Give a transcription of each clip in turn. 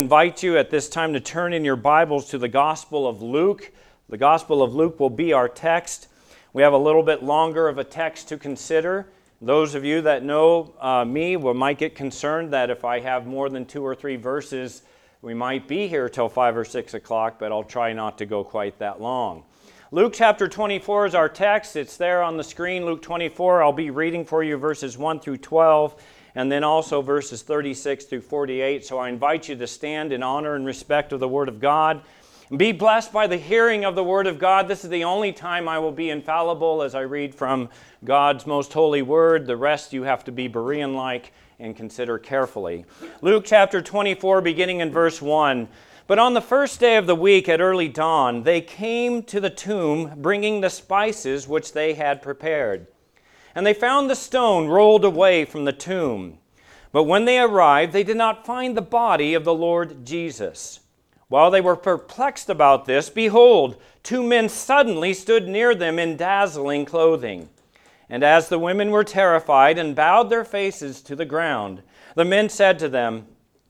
Invite you at this time to turn in your Bibles to the Gospel of Luke. The Gospel of Luke will be our text. We have a little bit longer of a text to consider. Those of you that know me might get concerned that if I have more than 2 or 3 verses, we might be here till 5 or 6 o'clock, but I'll try not to go quite that long. Luke chapter 24 is our text. It's there on the screen, Luke 24. I'll be reading for you verses 1 through 12. And then also verses 36 through 48. So I invite you to stand in honor and respect of the Word of God. And be blessed by the hearing of the Word of God. This is the only time I will be infallible as I read from God's most holy Word. The rest you have to be Berean-like and consider carefully. Luke chapter 24, beginning in verse 1. But on the first day of the week at early dawn, they came to the tomb, bringing the spices which they had prepared. And they found the stone rolled away from the tomb. But when they arrived, they did not find the body of the Lord Jesus. While they were perplexed about this, behold, 2 men suddenly stood near them in dazzling clothing. And as the women were terrified and bowed their faces to the ground, the men said to them,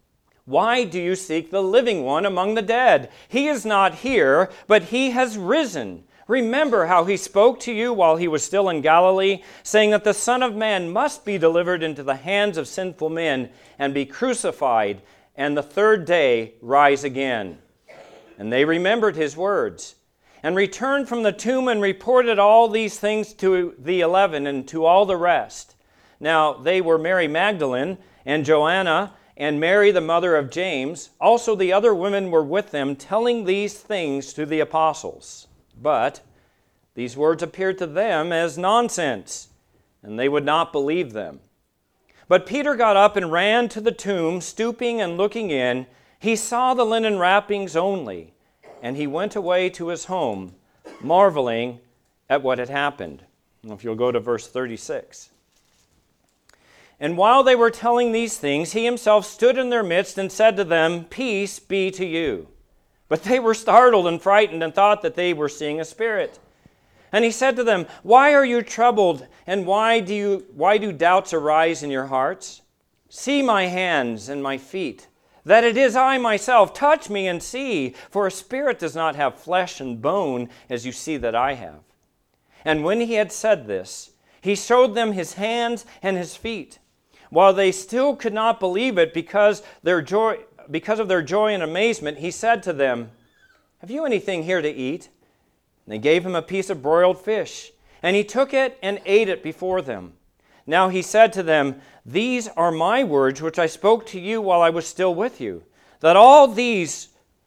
"Why do you seek the living one among the dead? He is not here, but he has risen. Remember how he spoke to you while he was still in Galilee, saying that the Son of Man must be delivered into the hands of sinful men and be crucified, and the 3rd day rise again." And they remembered his words, and returned from the tomb and reported all these things to the 11 and to all the rest. Now they were Mary Magdalene and Joanna and Mary the mother of James. Also the other women were with them, telling these things to the apostles. But these words appeared to them as nonsense, and they would not believe them. But Peter got up and ran to the tomb, stooping and looking in. He saw the linen wrappings only, and he went away to his home, marveling at what had happened. If you'll go to verse 36. And while they were telling these things, he himself stood in their midst and said to them, "Peace be to you." But they were startled and frightened and thought that they were seeing a spirit. And he said to them, "Why are you troubled, and why do doubts arise in your hearts? See my hands and my feet, that it is I myself. Touch me and see, for a spirit does not have flesh and bone, as you see that I have." And when he had said this, he showed them his hands and his feet. While they still could not believe it because of their joy and amazement, he said to them, "Have you anything here to eat?" And they gave him a piece of broiled fish, and he took it and ate it before them. Now he said to them, "These are my words which I spoke to you while I was still with you, that all these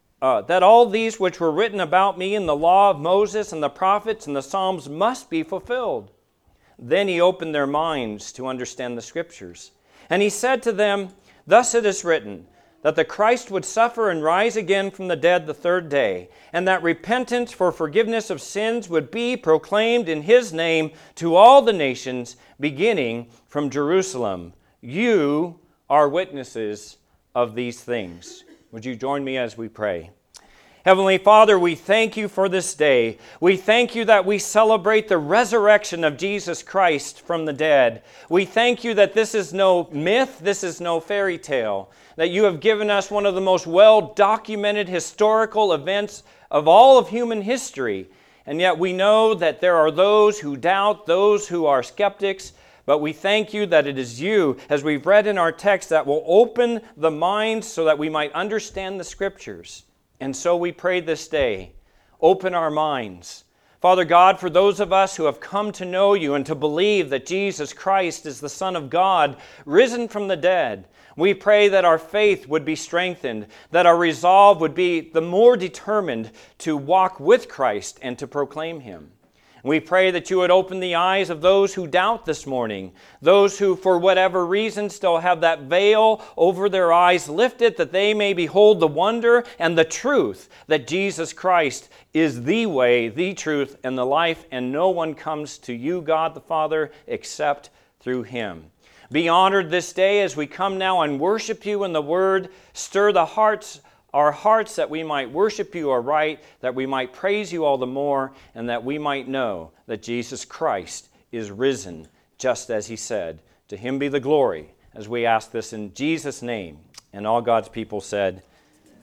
which were written about me in the law of Moses and the prophets and the Psalms must be fulfilled." Then he opened their minds to understand the Scriptures. And he said to them, "Thus it is written, that the Christ would suffer and rise again from the dead the 3rd day, and that repentance for forgiveness of sins would be proclaimed in his name to all the nations, beginning from Jerusalem. You are witnesses of these things." Would you join me as we pray? Heavenly Father, we thank you for this day. We thank you that we celebrate the resurrection of Jesus Christ from the dead. We thank you that this is no myth, this is no fairy tale, that you have given us one of the most well-documented historical events of all of human history. And yet we know that there are those who doubt, those who are skeptics, but we thank you that it is you, as we've read in our text, that will open the minds so that we might understand the Scriptures. And so we pray this day, open our minds. Father God, for those of us who have come to know you and to believe that Jesus Christ is the Son of God, risen from the dead, we pray that our faith would be strengthened, that our resolve would be the more determined to walk with Christ and to proclaim him. We pray that you would open the eyes of those who doubt this morning, those who for whatever reason still have that veil over their eyes lifted, that they may behold the wonder and the truth that Jesus Christ is the way, the truth, and the life, and no one comes to you, God the Father, except through him. Be honored this day as we come now and worship you in the Word. Stir our hearts that we might worship you aright, that we might praise you all the more, and that we might know that Jesus Christ is risen, just as he said. To him be the glory, as we ask this in Jesus' name. And all God's people said,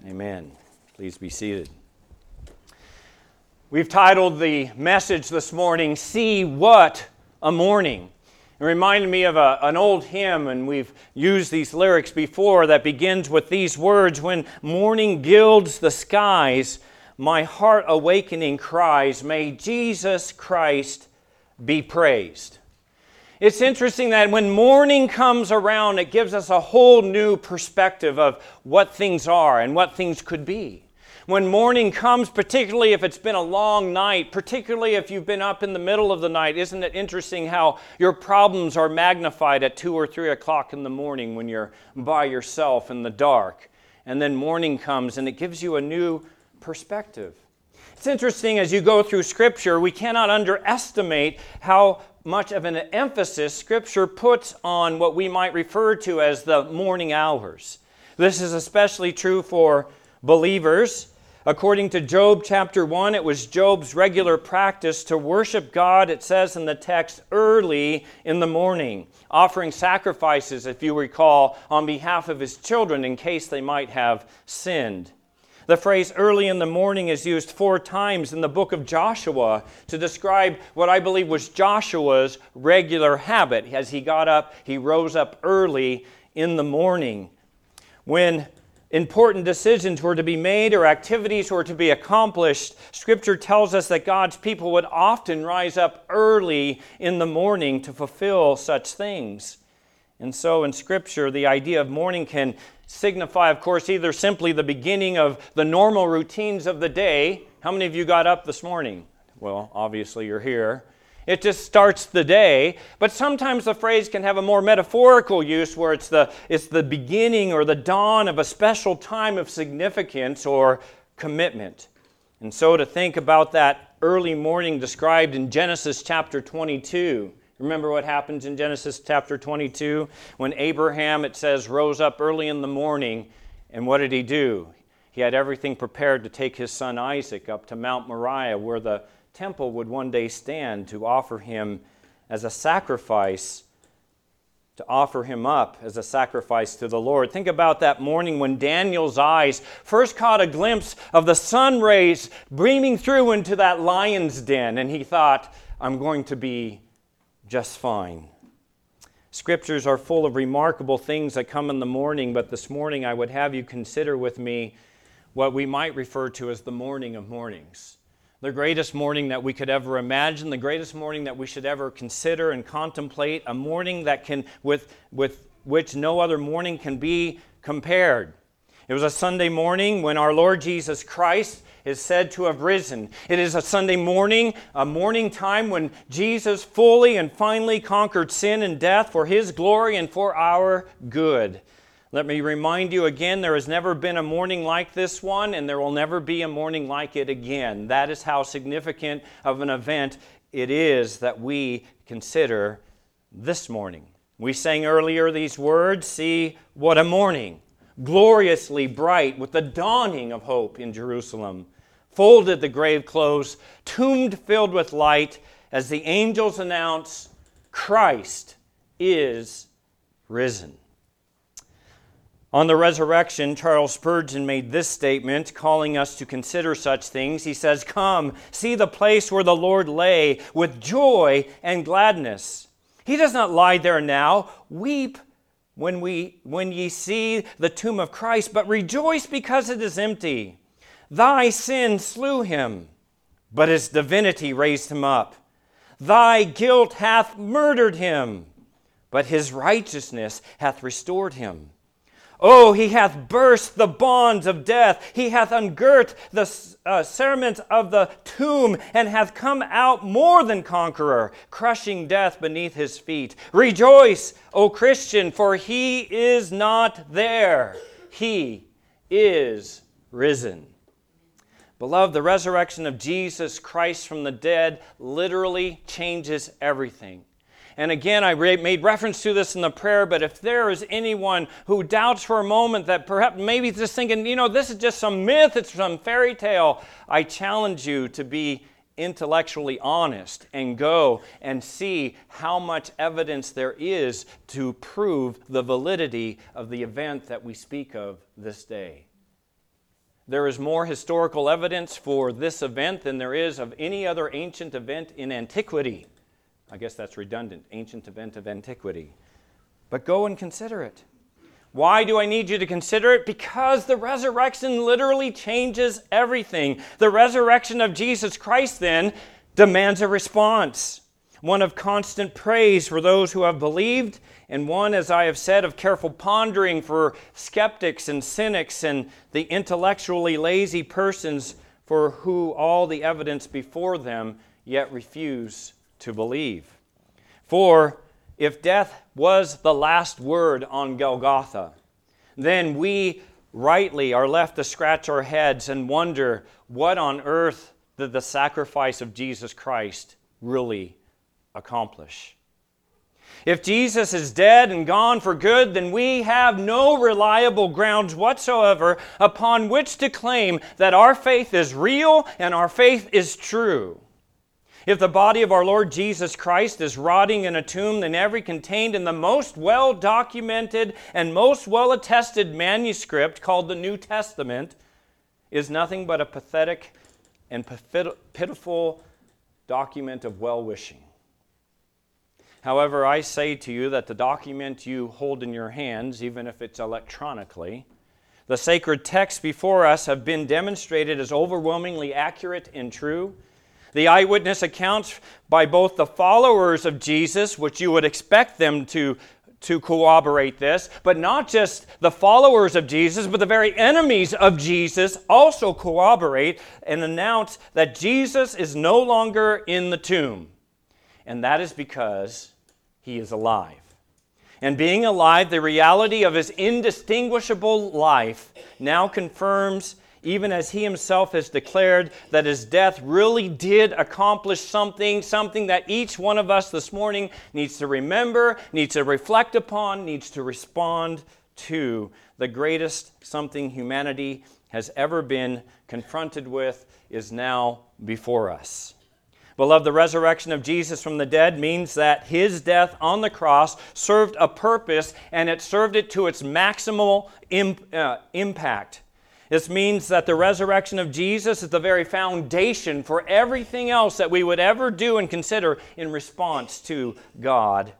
Amen. Please be seated. We've titled the message this morning, See What a Morning. It reminded me of an old hymn, and we've used these lyrics before, that begins with these words, when morning gilds the skies, my heart awakening cries, may Jesus Christ be praised. It's interesting that when morning comes around, it gives us a whole new perspective of what things are and what things could be. When morning comes, particularly if it's been a long night, particularly if you've been up in the middle of the night, isn't it interesting how your problems are magnified at 2 or 3 o'clock in the morning when you're by yourself in the dark? And then morning comes and it gives you a new perspective. It's interesting as you go through Scripture, we cannot underestimate how much of an emphasis Scripture puts on what we might refer to as the morning hours. This is especially true for believers. According to Job chapter 1, it was Job's regular practice to worship God, it says in the text, early in the morning, offering sacrifices, if you recall, on behalf of his children in case they might have sinned. The phrase early in the morning is used 4 times in the book of Joshua to describe what I believe was Joshua's regular habit. As he got up, he rose up early in the morning. When important decisions were to be made or activities were to be accomplished, Scripture tells us that God's people would often rise up early in the morning to fulfill such things. And so in Scripture, the idea of morning can signify, of course, either simply the beginning of the normal routines of the day. How many of you got up this morning? Well, obviously you're here. It just starts the day, but sometimes the phrase can have a more metaphorical use where it's the beginning or the dawn of a special time of significance or commitment. And so to think about that early morning described in Genesis chapter 22, remember what happens in Genesis chapter 22? When Abraham, it says, rose up early in the morning, and what did he do? He had everything prepared to take his son Isaac up to Mount Moriah, where the temple would one day stand, to offer him as a sacrifice, to offer him up as a sacrifice to the Lord. Think about that morning when Daniel's eyes first caught a glimpse of the sun rays beaming through into that lion's den, and he thought, I'm going to be just fine. Scriptures are full of remarkable things that come in the morning, but this morning I would have you consider with me what we might refer to as the morning of mornings. The greatest morning that we could ever imagine, the greatest morning that we should ever consider and contemplate, a morning that can, with which no other morning can be compared. It was a Sunday morning when our Lord Jesus Christ is said to have risen. It is a Sunday morning, a morning time when Jesus fully and finally conquered sin and death for His glory and for our good. Let me remind you again, there has never been a morning like this one, and there will never be a morning like it again. That is how significant of an event it is that we consider this morning. We sang earlier these words, see what a morning, gloriously bright with the dawning of hope in Jerusalem. Folded the grave clothes, tomb filled with light, as the angels announce, Christ is risen. On the resurrection, Charles Spurgeon made this statement, calling us to consider such things. He says, come, see the place where the Lord lay with joy and gladness. He does not lie there now. Weep when ye see the tomb of Christ, but rejoice because it is empty. Thy sin slew him, but his divinity raised him up. Thy guilt hath murdered him, but his righteousness hath restored him. Oh, he hath burst the bonds of death. He hath ungirt the cerements of the tomb, and hath come out more than conqueror, crushing death beneath his feet. Rejoice, O Christian, for he is not there. He is risen. Beloved, the resurrection of Jesus Christ from the dead literally changes everything. And again, I made reference to this in the prayer, but if there is anyone who doubts for a moment that perhaps maybe just thinking, this is just some myth, it's some fairy tale, I challenge you to be intellectually honest and go and see how much evidence there is to prove the validity of the event that we speak of this day. there is more historical evidence for this event than there is of any other ancient event in antiquity. I guess that's redundant, ancient event of antiquity. But go and consider it. Why do I need you to consider it? Because the resurrection literally changes everything. The resurrection of Jesus Christ then demands a response. One of constant praise for those who have believed, and one, as I have said, of careful pondering for skeptics and cynics and the intellectually lazy persons for who all the evidence before them yet refuse to believe. For if death was the last word on Golgotha, then we rightly are left to scratch our heads and wonder what on earth did the sacrifice of Jesus Christ really accomplish. If Jesus is dead and gone for good, then we have no reliable grounds whatsoever upon which to claim that our faith is real and our faith is true. If the body of our Lord Jesus Christ is rotting in a tomb, then every contained in the most well-documented and most well-attested manuscript called the New Testament is nothing but a pathetic and pitiful document of well-wishing. However, I say to you that the document you hold in your hands, even if it's electronically, the sacred texts before us have been demonstrated as overwhelmingly accurate and true. The eyewitness accounts by both the followers of Jesus, which you would expect them to corroborate this, but not just the followers of Jesus, but the very enemies of Jesus also corroborate and announce that Jesus is no longer in the tomb. And that is because He is alive. And being alive, the reality of His indistinguishable life now confirms, even as He Himself has declared, that His death really did accomplish something that each one of us this morning needs to remember, needs to reflect upon, needs to respond to. The greatest something humanity has ever been confronted with is now before us. Beloved, the resurrection of Jesus from the dead means that His death on the cross served a purpose, and it served it to its maximal impact. This means that the resurrection of Jesus is the very foundation for everything else that we would ever do and consider in response to God.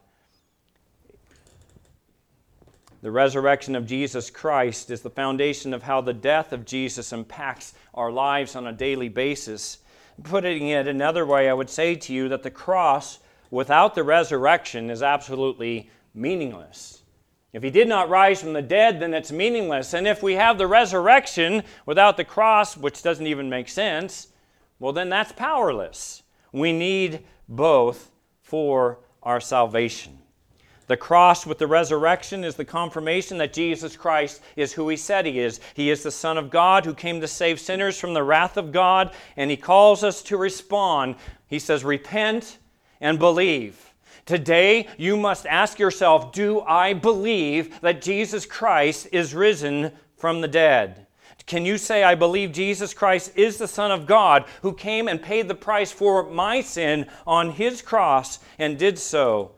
The resurrection of Jesus Christ is the foundation of how the death of Jesus impacts our lives on a daily basis. Putting it another way, I would say to you that the cross without the resurrection is absolutely meaningless. If He did not rise from the dead, then it's meaningless. And if we have the resurrection without the cross, which doesn't even make sense, well, then that's powerless. We need both for our salvation. The cross with the resurrection is the confirmation that Jesus Christ is who He said He is. He is the Son of God who came to save sinners from the wrath of God, and He calls us to respond. He says, repent and believe. Today, you must ask yourself, do I believe that Jesus Christ is risen from the dead? Can you say, I believe Jesus Christ is the Son of God who came and paid the price for my sin on His cross and did so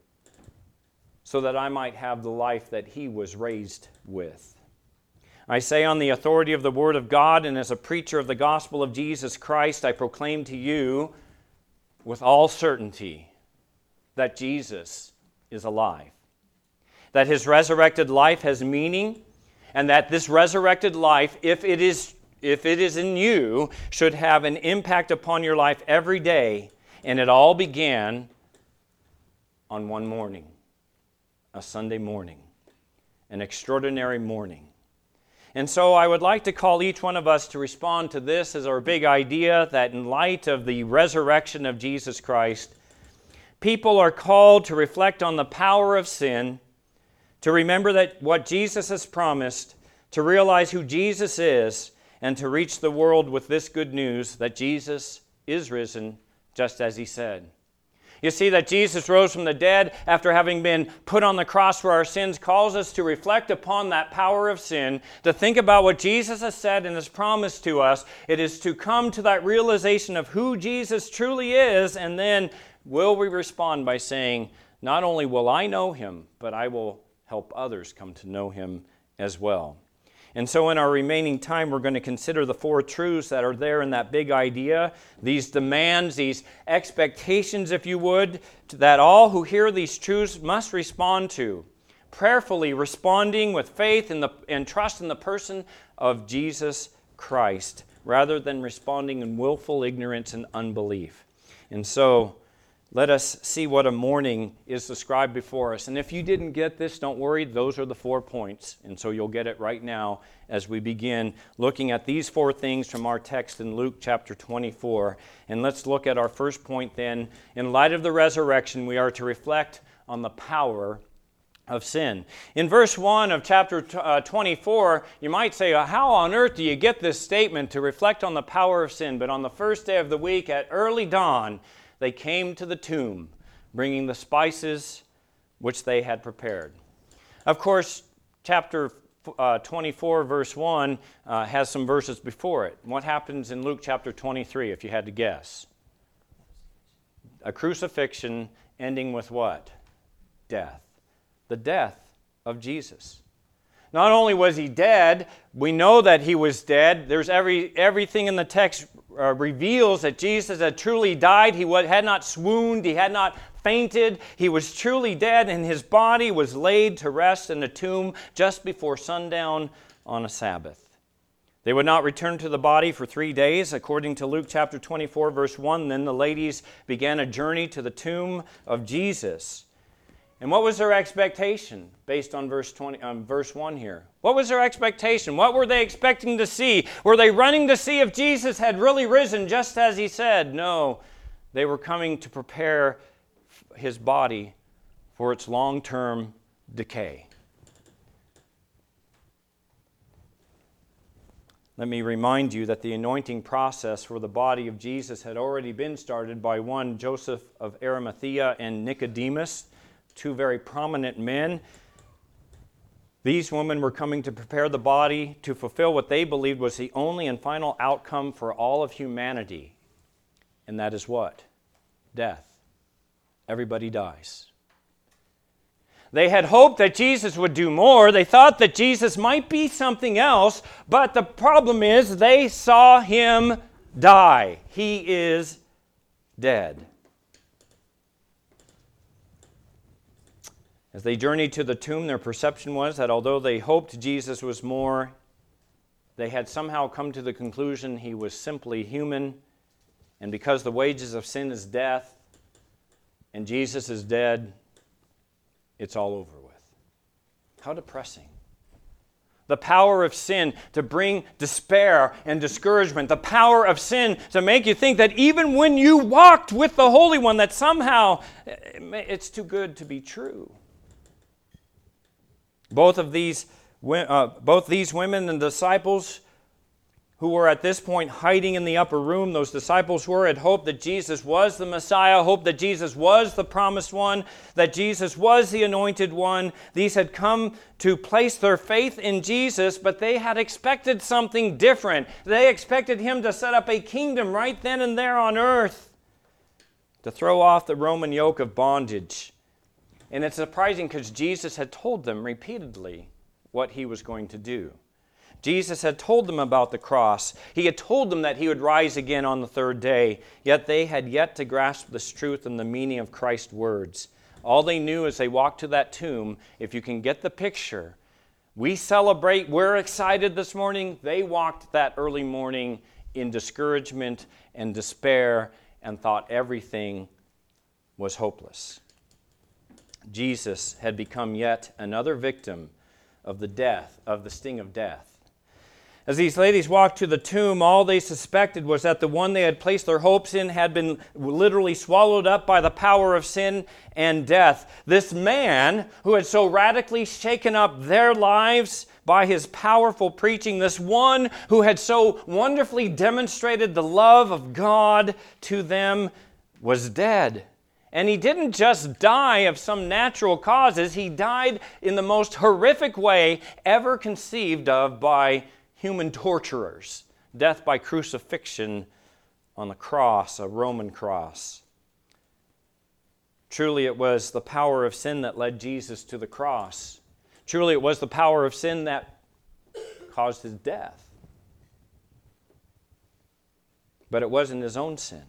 that I might have the life that He was raised with? I say on the authority of the Word of God and as a preacher of the gospel of Jesus Christ, I proclaim to you with all certainty that Jesus is alive, that His resurrected life has meaning, and that this resurrected life, if it is in you, should have an impact upon your life every day. And it all began on one morning, a Sunday morning, an extraordinary morning. And so I would like to call each one of us to respond to this as our big idea, that in light of the resurrection of Jesus Christ, people are called to reflect on the power of sin, to remember that what Jesus has promised, to realize who Jesus is, and to reach the world with this good news that Jesus is risen just as He said. You see, that Jesus rose from the dead after having been put on the cross for our sins calls us to reflect upon that power of sin, to think about what Jesus has said and has promised to us. It is to come to that realization of who Jesus truly is, and then will we respond by saying, not only will I know Him, but I will help others come to know Him as well. And so in our remaining time, we're going to consider the four truths that are there in that big idea, these demands, these expectations, if you would, that all who hear these truths must respond to, prayerfully responding with faith and trust in the person of Jesus Christ, rather than responding in willful ignorance and unbelief. And so, let us see what a morning is described before us. And if you didn't get this, don't worry, those are the 4 points. And so you'll get it right now as we begin looking at these 4 things from our text in Luke chapter 24. And let's look at our first point then. In light of the resurrection, we are to reflect on the power of sin. In verse 1 of chapter 24, you might say, how on earth do you get this statement to reflect on the power of sin? But on the first day of the week at early dawn, they came to the tomb, bringing the spices which they had prepared. Of course, chapter 24, verse 1 has some verses before it. What happens in Luke chapter 23, if you had to guess? A crucifixion ending with what? Death. The death of Jesus. Not only was he dead, we know that he was dead. There's everything in the text reveals that Jesus had truly died. He had not swooned. He had not fainted. He was truly dead, and his body was laid to rest in a tomb just before sundown on a Sabbath. They would not return to the body for 3 days. According to Luke chapter 24, verse 1, then the ladies began a journey to the tomb of Jesus. And what was their expectation based on verse 1 here? What was their expectation? What were they expecting to see? Were they running to see if Jesus had really risen just as he said? No, they were coming to prepare his body for its long-term decay. Let me remind you that the anointing process for the body of Jesus had already been started by one Joseph of Arimathea and Nicodemus, 2 very prominent men. These women were coming to prepare the body to fulfill what they believed was the only and final outcome for all of humanity. And that is what? Death. Everybody dies. They had hoped that Jesus would do more. They thought that Jesus might be something else, but the problem is they saw him die. He is dead. As they journeyed to the tomb, their perception was that although they hoped Jesus was more, they had somehow come to the conclusion he was simply human, and because the wages of sin is death, and Jesus is dead, it's all over with. How depressing. The power of sin to bring despair and discouragement. The power of sin to make you think that even when you walked with the Holy One, that somehow it's too good to be true. Both these women and disciples who were at this point hiding in the upper room, those disciples had hoped that Jesus was the Messiah, hoped that Jesus was the promised one, that Jesus was the anointed one. These had come to place their faith in Jesus, but they had expected something different. They expected him to set up a kingdom right then and there on earth, to throw off the Roman yoke of bondage. And it's surprising because Jesus had told them repeatedly what he was going to do. Jesus had told them about the cross. He had told them that he would rise again on the 3rd day, yet they had yet to grasp this truth and the meaning of Christ's words. All they knew as they walked to that tomb, if you can get the picture, we celebrate, we're excited this morning. They walked that early morning in discouragement and despair and thought everything was hopeless. Jesus had become yet another victim of the sting of death. As these ladies walked to the tomb, all they suspected was that the one they had placed their hopes in had been literally swallowed up by the power of sin and death. This man who had so radically shaken up their lives by his powerful preaching, this one who had so wonderfully demonstrated the love of God to them, was dead. And he didn't just die of some natural causes. He died in the most horrific way ever conceived of by human torturers. Death by crucifixion on the cross, a Roman cross. Truly it was the power of sin that led Jesus to the cross. Truly it was the power of sin that caused his death. But it wasn't his own sin.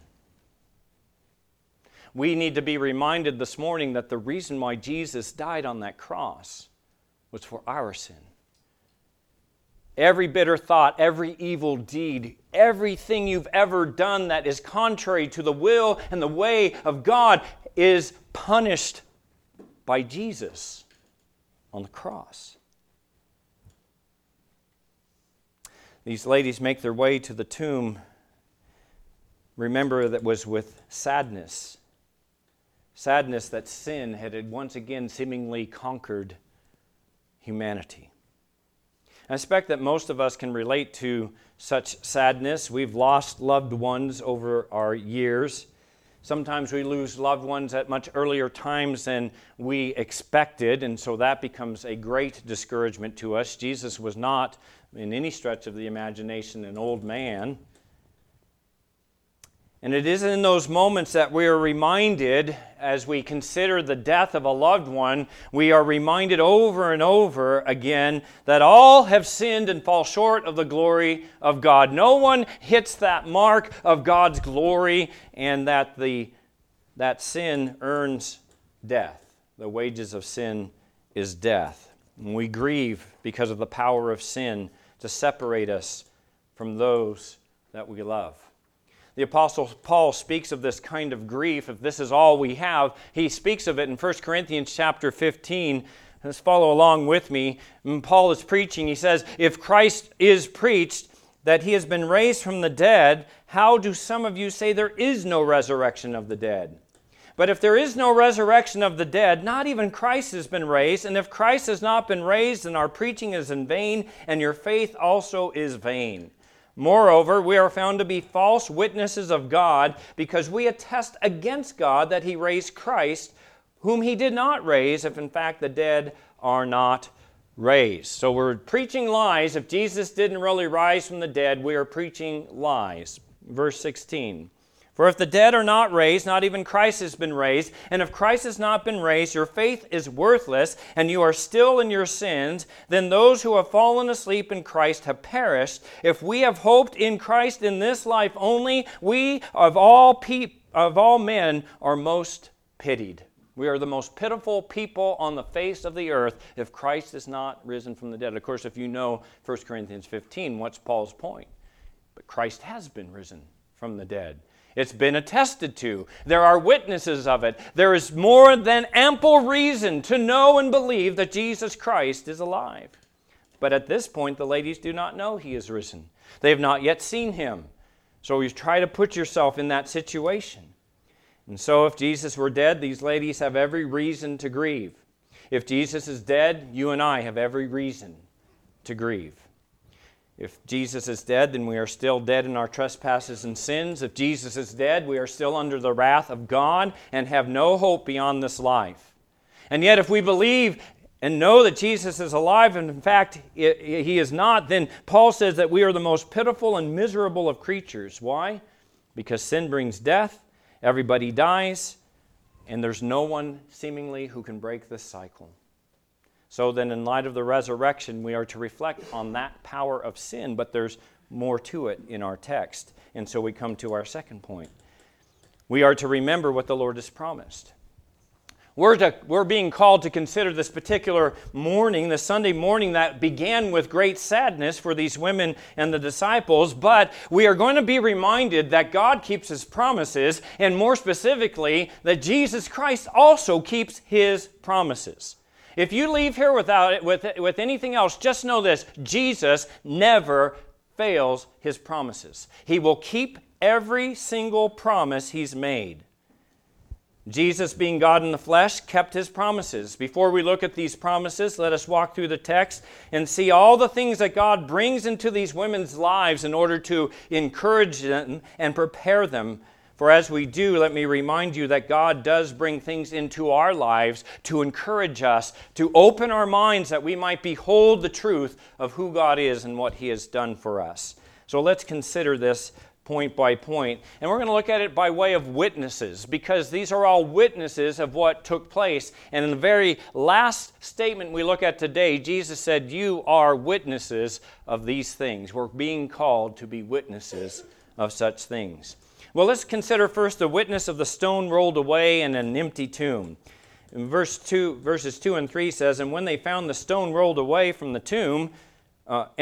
We need to be reminded this morning that the reason why Jesus died on that cross was for our sin. Every bitter thought, every evil deed, everything you've ever done that is contrary to the will and the way of God is punished by Jesus on the cross. These ladies make their way to the tomb. Remember, that was with sadness. Sadness that sin had once again seemingly conquered humanity. I expect that most of us can relate to such sadness. We've lost loved ones over our years. Sometimes we lose loved ones at much earlier times than we expected, and so that becomes a great discouragement to us. Jesus was not, in any stretch of the imagination, an old man. And it is in those moments that we are reminded, as we consider the death of a loved one, we are reminded over and over again that all have sinned and fall short of the glory of God. No one hits that mark of God's glory, and that sin earns death. The wages of sin is death. And we grieve because of the power of sin to separate us from those that we love. The Apostle Paul speaks of this kind of grief. If this is all we have, he speaks of it in 1 Corinthians chapter 15. Let's follow along with me. When Paul is preaching, he says, if Christ is preached that he has been raised from the dead, how do some of you say there is no resurrection of the dead? But if there is no resurrection of the dead, not even Christ has been raised. And if Christ has not been raised, then our preaching is in vain, and your faith also is vain. Moreover, we are found to be false witnesses of God, because we attest against God that he raised Christ, whom he did not raise, if in fact the dead are not raised. So we're preaching lies. If Jesus didn't really rise from the dead, we are preaching lies. Verse 16. For if the dead are not raised, not even Christ has been raised. And if Christ has not been raised, your faith is worthless, and you are still in your sins. Then those who have fallen asleep in Christ have perished. If we have hoped in Christ in this life only, we of all men are most pitied. We are the most pitiful people on the face of the earth if Christ is not risen from the dead. Of course, if you know 1 Corinthians 15, what's Paul's point? But Christ has been risen from the dead. It's been attested to. There are witnesses of it. There is more than ample reason to know and believe that Jesus Christ is alive. But at this point, the ladies do not know he is risen. They have not yet seen him. So you try to put yourself in that situation. And so if Jesus were dead, these ladies have every reason to grieve. If Jesus is dead, you and I have every reason to grieve. If Jesus is dead, then we are still dead in our trespasses and sins. If Jesus is dead, we are still under the wrath of God and have no hope beyond this life. And yet if we believe and know that Jesus is alive, and in fact he is not, then Paul says that we are the most pitiful and miserable of creatures. Why? Because sin brings death, everybody dies, and there's no one seemingly who can break this cycle. So then in light of the resurrection, we are to reflect on that power of sin, but there's more to it in our text. And so we come to our second point. We are to remember what the Lord has promised. We're being called to consider this particular morning, the Sunday morning that began with great sadness for these women and the disciples, but we are going to be reminded that God keeps his promises, and more specifically, that Jesus Christ also keeps his promises. If you leave here with anything else, just know this: Jesus never fails his promises. He will keep every single promise he's made. Jesus, being God in the flesh, kept his promises. Before we look at these promises, let us walk through the text and see all the things that God brings into these women's lives in order to encourage them and prepare them. For as we do, let me remind you that God does bring things into our lives to encourage us, to open our minds that we might behold the truth of who God is and what he has done for us. So let's consider this point by point. And we're going to look at it by way of witnesses, because these are all witnesses of what took place. And in the very last statement we look at today, Jesus said, "You are witnesses of these things." We're being called to be witnesses of such things. Well, let's consider first the witness of the stone rolled away and an empty tomb. In verses 2 and 3 says, "And when they found the stone rolled away from the tomb, but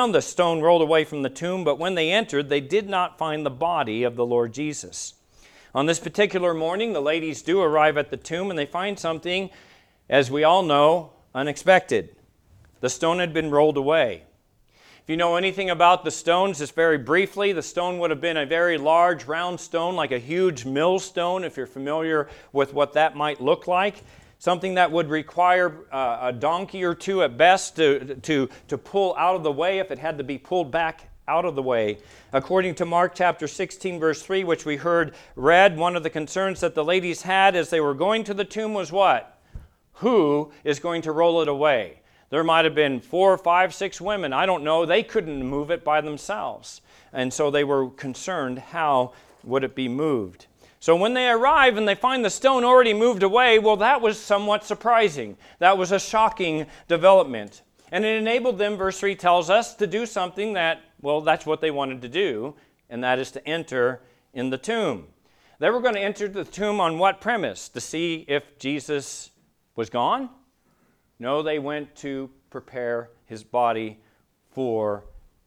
when they entered, they did not find the body of the Lord Jesus." On this particular morning, the ladies do arrive at the tomb, and they find something, as we all know, unexpected. The stone had been rolled away. If you know anything about the stones, just very briefly, the stone would have been a very large round stone, like a huge millstone, if you're familiar with what that might look like. Something that would require a donkey or two at best to pull out of the way if it had to be pulled back out of the way. According to Mark chapter 16, verse 3, which we heard read, one of the concerns that the ladies had as they were going to the tomb was what? Who is going to roll it away? There might have been 4, 5, 6 women. I don't know. They couldn't move it by themselves. And so they were concerned, how would it be moved? So when they arrive and they find the stone already moved away, well, that was somewhat surprising. That was a shocking development. And it enabled them, verse 3 tells us, to do something that, well, that's what they wanted to do, and that is to enter in the tomb. They were going to enter the tomb on what premise? To see if Jesus was gone? No, they went to prepare his body for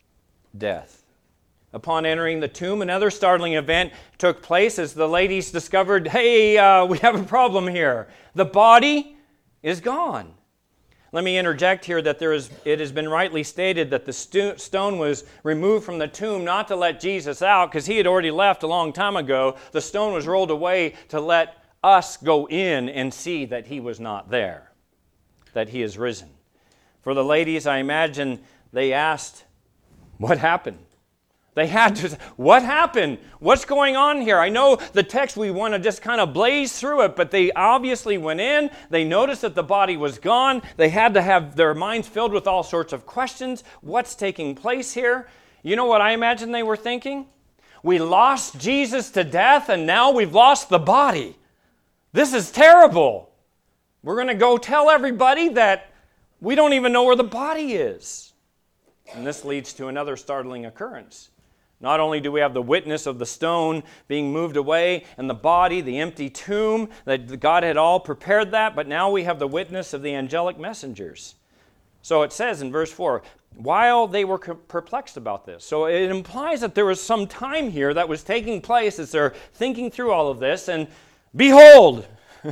death. Upon entering the tomb, another startling event took place as the ladies discovered, hey, we have a problem here. The body is gone. Let me interject here that it has been rightly stated that the stone was removed from the tomb not to let Jesus out, because he had already left a long time ago. The stone was rolled away to let us go in and see that he was not there, that he is risen. For the ladies, I imagine they asked, what happened? They had to, what happened? What's going on here? I know the text, we want to just kind of blaze through it, but they obviously went in. They noticed that the body was gone. They had to have their minds filled with all sorts of questions. What's taking place here? You know what I imagine they were thinking? We lost Jesus to death, and now we've lost the body. This is terrible. We're going to go tell everybody that we don't even know where the body is. And this leads to another startling occurrence. Not only do we have the witness of the stone being moved away and the body, the empty tomb, that God had all prepared that, but now we have the witness of the angelic messengers. So it says in verse 4, while they were perplexed about this. So it implies that there was some time here that was taking place as they're thinking through all of this, and behold,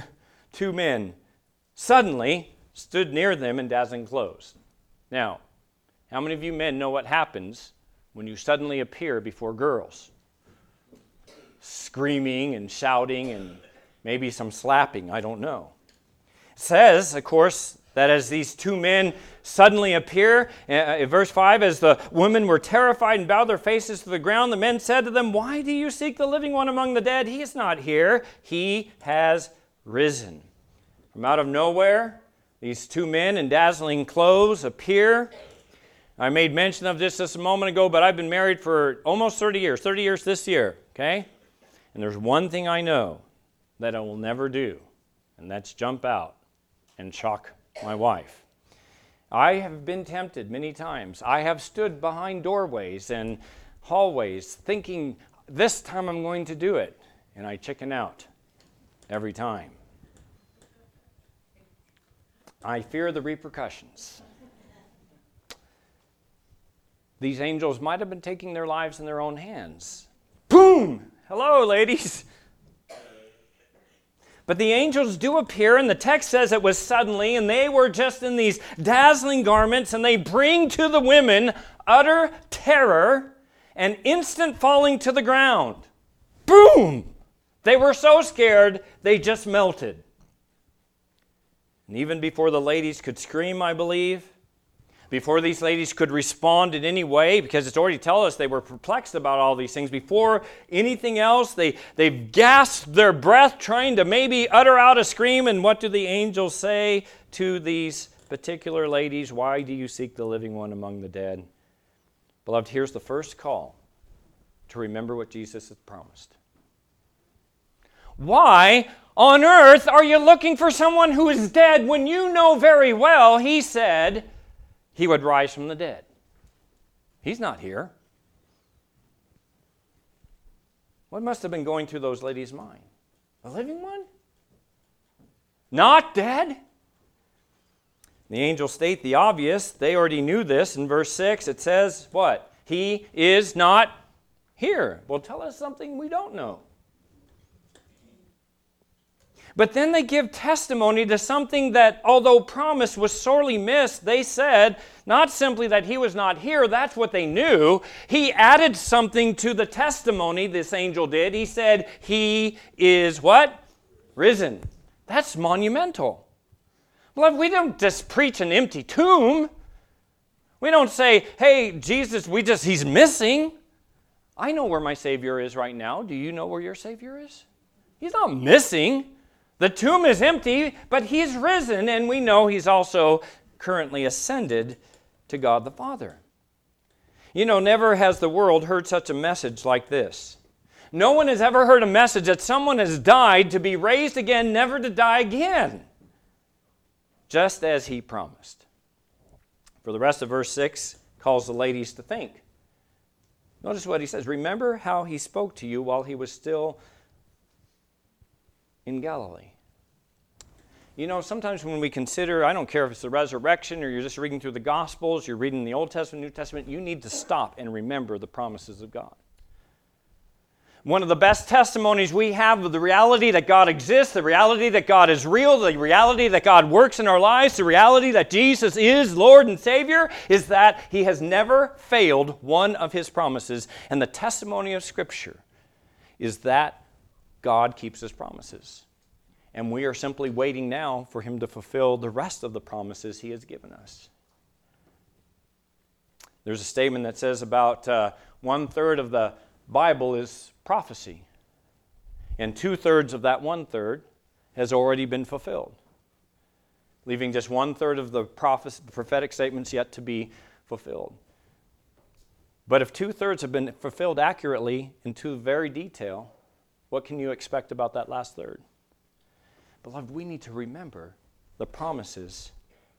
2 men suddenly stood near them in dazzling clothes. Now, how many of you men know what happens when you suddenly appear before girls? Screaming and shouting and maybe some slapping, I don't know. It says, of course, that as these 2 men suddenly appear, in verse 5, as the women were terrified and bowed their faces to the ground, the men said to them, "Why do you seek the living one among the dead? He is not here. He has risen." From out of nowhere, these 2 men in dazzling clothes appear. I made mention of this just a moment ago, but I've been married for almost 30 years this year, okay? And there's one thing I know that I will never do, and that's jump out and shock my wife. I have been tempted many times. I have stood behind doorways and hallways thinking, this time I'm going to do it, and I chicken out every time. I fear the repercussions. These angels might have been taking their lives in their own hands. Boom! Hello, ladies. But the angels do appear, and the text says it was suddenly, and they were just in these dazzling garments, and they bring to the women utter terror and instant falling to the ground. Boom! They were so scared, they just melted. And even before the ladies could scream, I believe, before these ladies could respond in any way, because it's already telling us they were perplexed about all these things, before anything else, they've gasped their breath trying to maybe utter out a scream, and what do the angels say to these particular ladies? Why do you seek the living one among the dead? Beloved, here's the first call. to remember what Jesus had promised. Why on earth are you looking for someone who is dead when you know very well he said he would rise from the dead? He's not here. What must have been going through those ladies' mind? A living one? Not dead? The angels state the obvious. They already knew this. In verse 6, it says, what? He is not here. Well, tell us something we don't know. But then they give testimony to something that, although promise was sorely missed, they said, not simply that he was not here, that's what they knew. He added something to the testimony, this angel did. He said, he is what? Risen. That's monumental. Beloved, we don't just preach an empty tomb. We don't say, hey, Jesus, he's missing. I know where my Savior is right now. Do you know where your Savior is? He's not missing. The tomb is empty, but he's risen, and we know he's also currently ascended to God the Father. You know, never has the world heard such a message like this. No one has ever heard a message that someone has died to be raised again, never to die again, just as he promised. For the rest of verse 6, calls the ladies to think. Notice what he says. Remember how he spoke to you while he was still in Galilee. You know, sometimes when we consider, I don't care if it's the resurrection or you're just reading through the Gospels, you're reading the Old Testament, New Testament, you need to stop and remember the promises of God. One of the best testimonies we have of the reality that God exists, the reality that God is real, the reality that God works in our lives, the reality that Jesus is Lord and Savior, is that He has never failed one of His promises. And the testimony of Scripture is that God keeps His promises. And we are simply waiting now for Him to fulfill the rest of the promises He has given us. There's a statement that says about 1/3 of the Bible is prophecy. And 2/3 of that 1/3 has already been fulfilled, leaving just 1/3 of the prophetic statements yet to be fulfilled. But if 2/3 have been fulfilled accurately and to very detail, what can you expect about that last third? Beloved, we need to remember the promises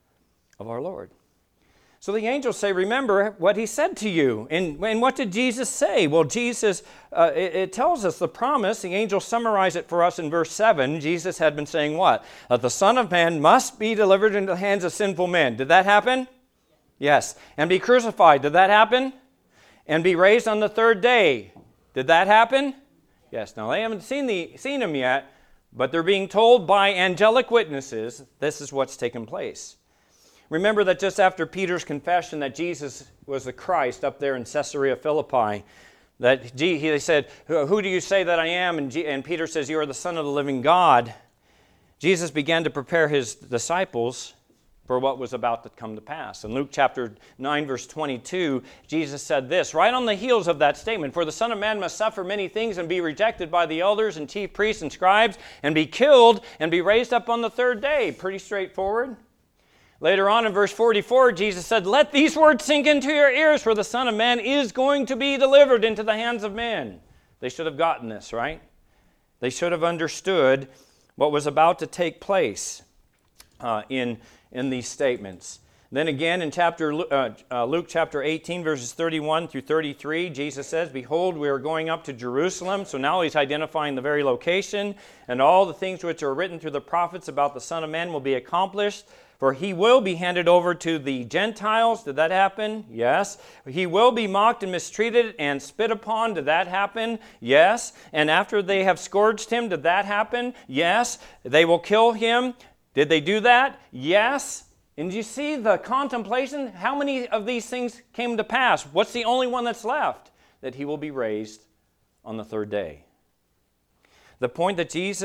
of our Lord. So the angels say, remember what He said to you. And what did Jesus say? Well, Jesus, it tells us the promise. The angels summarize it for us in verse 7. Jesus had been saying what? That the Son of Man must be delivered into the hands of sinful men. Did that happen? Yes. And be crucified. Did that happen? And be raised on the third day. Did that happen? Yes. Now, they haven't seen Him yet, but they're being told by angelic witnesses this is what's taken place. Remember that just after Peter's confession that Jesus was the Christ up there in Caesarea Philippi, that he said, who do you say that I am? And Peter says, you are the Son of the living God. Jesus began to prepare His disciples for what was about to come to pass. In Luke chapter 9, verse 22, Jesus said this, right on the heels of that statement, for the Son of Man must suffer many things and be rejected by the elders and chief priests and scribes and be killed and be raised up on the third day. Pretty straightforward. Later on in verse 44, Jesus said, let these words sink into your ears, for the Son of Man is going to be delivered into the hands of men. They should have gotten this, right? They should have understood what was about to take place in these statements. Then again in Luke chapter 18, verses 31 through 33, Jesus says, behold, we are going up to Jerusalem. So now He's identifying the very location, and all the things which are written through the prophets about the Son of Man will be accomplished. For He will be handed over to the Gentiles. Did that happen? Yes. He will be mocked and mistreated and spit upon. Did that happen? Yes. And after they have scourged Him, did that happen? Yes. They will kill Him. Did they do that? Yes. And you see the contemplation? How many of these things came to pass? What's the only one that's left? That He will be raised on the third day. The point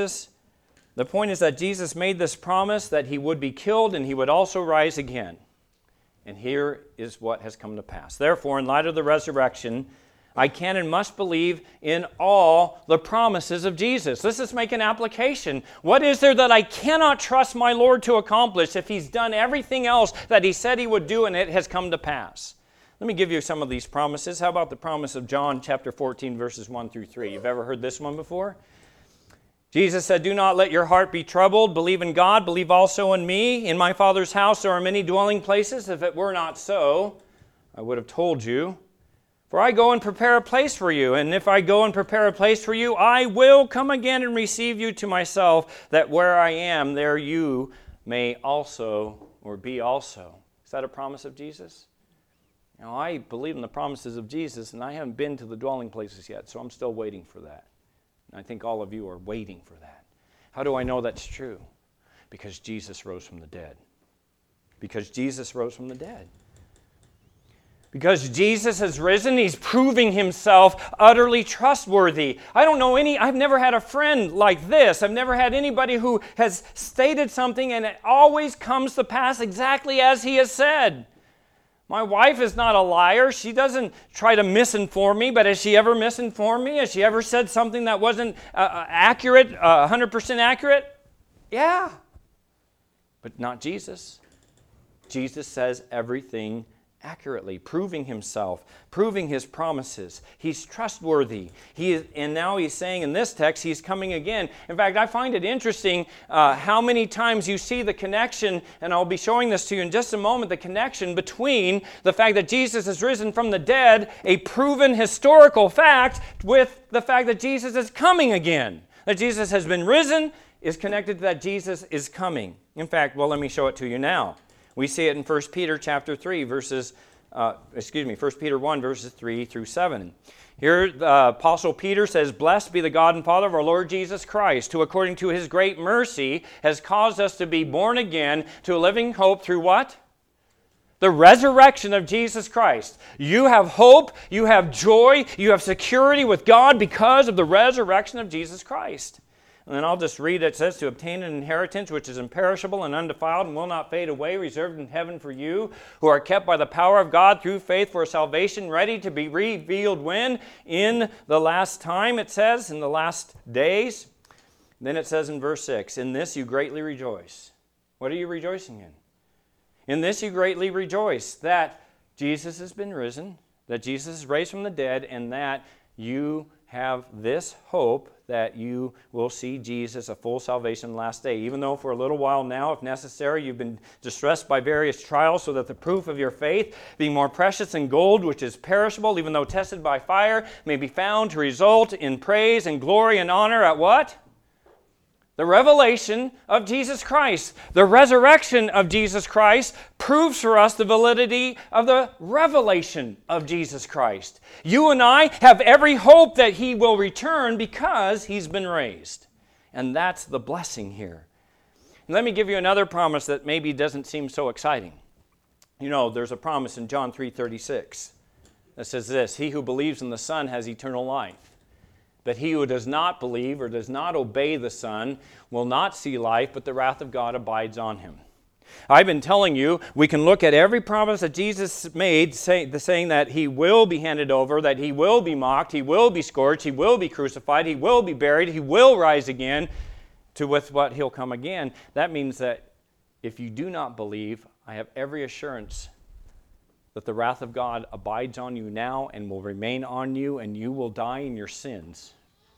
is that Jesus made this promise that He would be killed and He would also rise again. And here is what has come to pass. Therefore, in light of the resurrection, I can and must believe in all the promises of Jesus. Let's make an application. What is there that I cannot trust my Lord to accomplish if He's done everything else that He said He would do and it has come to pass? Let me give you some of these promises. How about the promise of John chapter 14, verses 1 through 3? You've ever heard this one before? Jesus said, "Do not let your heart be troubled. Believe in God. Believe also in me. In my Father's house there are many dwelling places. If it were not so, I would have told you. For I go and prepare a place for you. And if I go and prepare a place for you, I will come again and receive you to myself, that where I am, there you may also, or be also." Is that a promise of Jesus? Now, I believe in the promises of Jesus, and I haven't been to the dwelling places yet, so I'm still waiting for that. And I think all of you are waiting for that. How do I know that's true? Because Jesus rose from the dead. Because Jesus rose from the dead. Because Jesus has risen, He's proving Himself utterly trustworthy. I've never had a friend like this. I've never had anybody who has stated something and it always comes to pass exactly as he has said. My wife is not a liar. She doesn't try to misinform me, but has she ever misinformed me? Has she ever said something that wasn't accurate, 100% accurate? Yeah. But not Jesus. Jesus says everything accurately, proving Himself, proving His promises. He's trustworthy. And now He's saying in this text, He's coming again. In fact, I find it interesting how many times you see the connection, and I'll be showing this to you in just a moment, the connection between the fact that Jesus has risen from the dead, a proven historical fact, with the fact that Jesus is coming again. That Jesus has been risen is connected to that Jesus is coming. In fact, let me show it to you now. We see it in 1 Peter chapter 3, 1 Peter 1, verses 3 through 7. Here, the Apostle Peter says, "Blessed be the God and Father of our Lord Jesus Christ, who according to His great mercy has caused us to be born again to a living hope through" what? The resurrection of Jesus Christ. You have hope, you have joy, you have security with God because of the resurrection of Jesus Christ. And then I'll just read it. It says, "To obtain an inheritance which is imperishable and undefiled and will not fade away, reserved in heaven for you, who are kept by the power of God through faith for salvation, ready to be revealed when? In the last time," it says, in the last days. Then it says in verse 6, "In this you greatly rejoice." What are you rejoicing in? "In this you greatly rejoice, that Jesus has been risen, that Jesus is raised from the dead, and that you have this hope that you will see Jesus, a full salvation in the last day. Even though for a little while now, if necessary, you've been distressed by various trials, so that the proof of your faith, being more precious than gold, which is perishable, even though tested by fire, may be found to result in praise and glory and honor" at what? The revelation of Jesus Christ. The resurrection of Jesus Christ proves for us the validity of the revelation of Jesus Christ. You and I have every hope that He will return because He's been raised. And that's the blessing here. And let me give you another promise that maybe doesn't seem so exciting. You know, there's a promise in John 3:36 that says this, "He who believes in the Son has eternal life. But he who does not believe or does not obey the Son will not see life, but the wrath of God abides on him." I've been telling you, we can look at every promise that Jesus made, saying that He will be handed over, that He will be mocked, He will be scourged, He will be crucified, He will be buried, He will rise again, to with what He'll come again. That means that if you do not believe, I have every assurance that the wrath of God abides on you now and will remain on you, and you will die in your sins.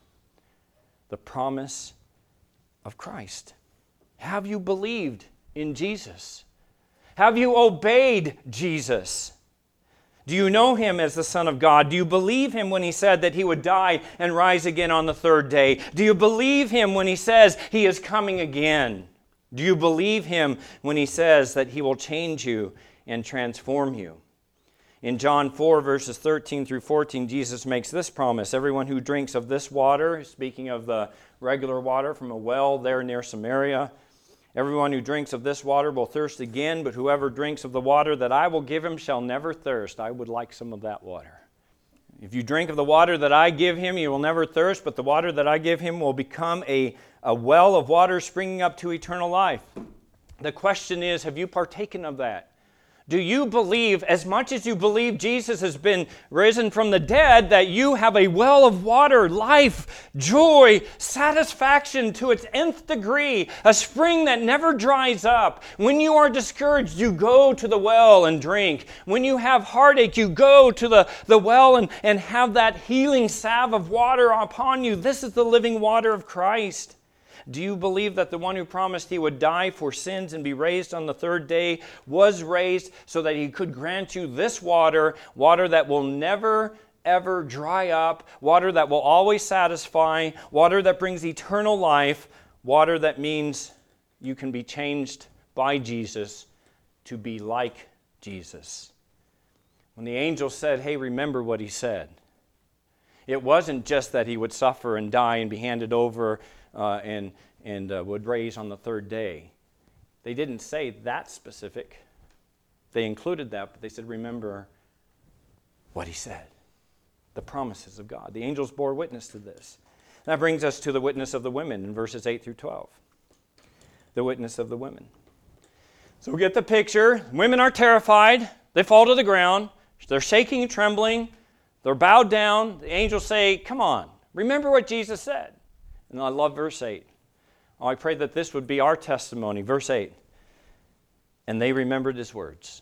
The promise of Christ. Have you believed in Jesus? Have you obeyed Jesus? Do you know Him as the Son of God? Do you believe Him when He said that He would die and rise again on the third day? Do you believe Him when He says He is coming again? Do you believe Him when He says that He will change you and transform you? In John 4, verses 13 through 14, Jesus makes this promise. "Everyone who drinks of this water," speaking of the regular water from a well there near Samaria, "everyone who drinks of this water will thirst again, but whoever drinks of the water that I will give him shall never thirst." I would like some of that water. "If you drink of the water that I give him, you will never thirst, but the water that I give him will become a well of water springing up to eternal life." The question is, have you partaken of that? Do you believe, as much as you believe Jesus has been risen from the dead, that you have a well of water, life, joy, satisfaction to its nth degree, a spring that never dries up? When you are discouraged, you go to the well and drink. When you have heartache, you go to the well and have that healing salve of water upon you. This is the living water of Christ. Do you believe that the one who promised he would die for sins and be raised on the third day was raised so that he could grant you this water, water that will never, ever dry up, water that will always satisfy, water that brings eternal life, water that means you can be changed by Jesus to be like Jesus? When the angel said, hey, remember what he said. It wasn't just that he would suffer and die and be handed over and would raise on the third day. They didn't say that specific. They included that, but they said, remember what he said. The promises of God. The angels bore witness to this. That brings us to the witness of the women in verses 8 through 12. The witness of the women. So we get the picture. Women are terrified. They fall to the ground. They're shaking and trembling. They're bowed down. The angels say, come on, remember what Jesus said. And I love verse 8. Oh, I pray that this would be our testimony. Verse 8. And they remembered his words.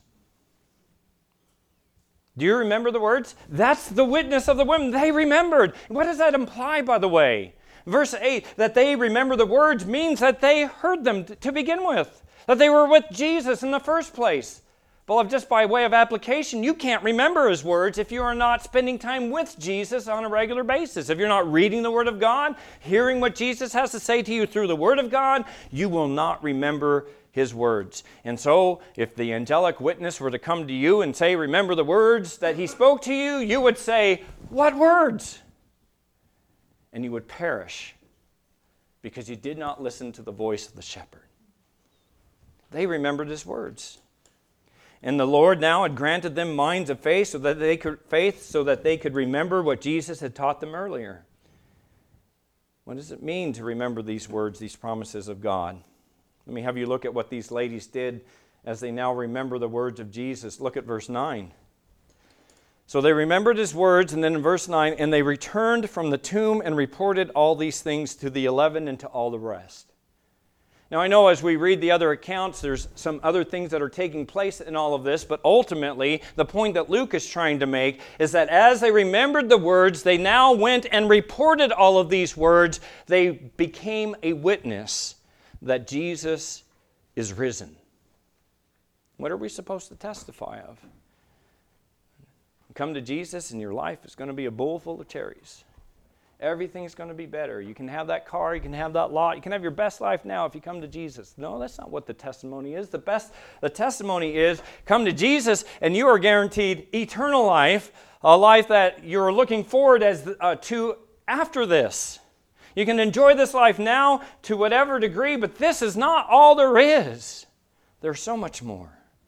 Do you remember the words? That's the witness of the women. They remembered. What does that imply, by the way? Verse 8, that they remember the words means that they heard them to begin with. That they were with Jesus in the first place. But just by way of application, you can't remember his words if you are not spending time with Jesus on a regular basis. If you're not reading the Word of God, hearing what Jesus has to say to you through the Word of God, you will not remember his words. And so, if the angelic witness were to come to you and say, remember the words that he spoke to you, you would say, what words? And you would perish because you did not listen to the voice of the shepherd. They remembered his words. And the Lord now had granted them minds of faith so that they could remember what Jesus had taught them earlier. What does it mean to remember these words, these promises of God? Let me have you look at what these ladies did as they now remember the words of Jesus. Look at verse 9. So they remembered his words, and then in verse 9, and they returned from the tomb and reported all these things to the 11 and to all the rest. Now, I know as we read the other accounts, there's some other things that are taking place in all of this, but ultimately, the point that Luke is trying to make is that as they remembered the words, they now went and reported all of these words. They became a witness that Jesus is risen. What are we supposed to testify of? Come to Jesus and your life is going to be a bowl full of cherries. Everything's going to be better. You can have that car, you can have that lot, you can have your best life now if you come to Jesus. No, that's not what the testimony is. The testimony is come to Jesus and you are guaranteed eternal life, a life that you're looking forward to after this. You can enjoy this life now to whatever degree, but this is not all there is. There's so much more.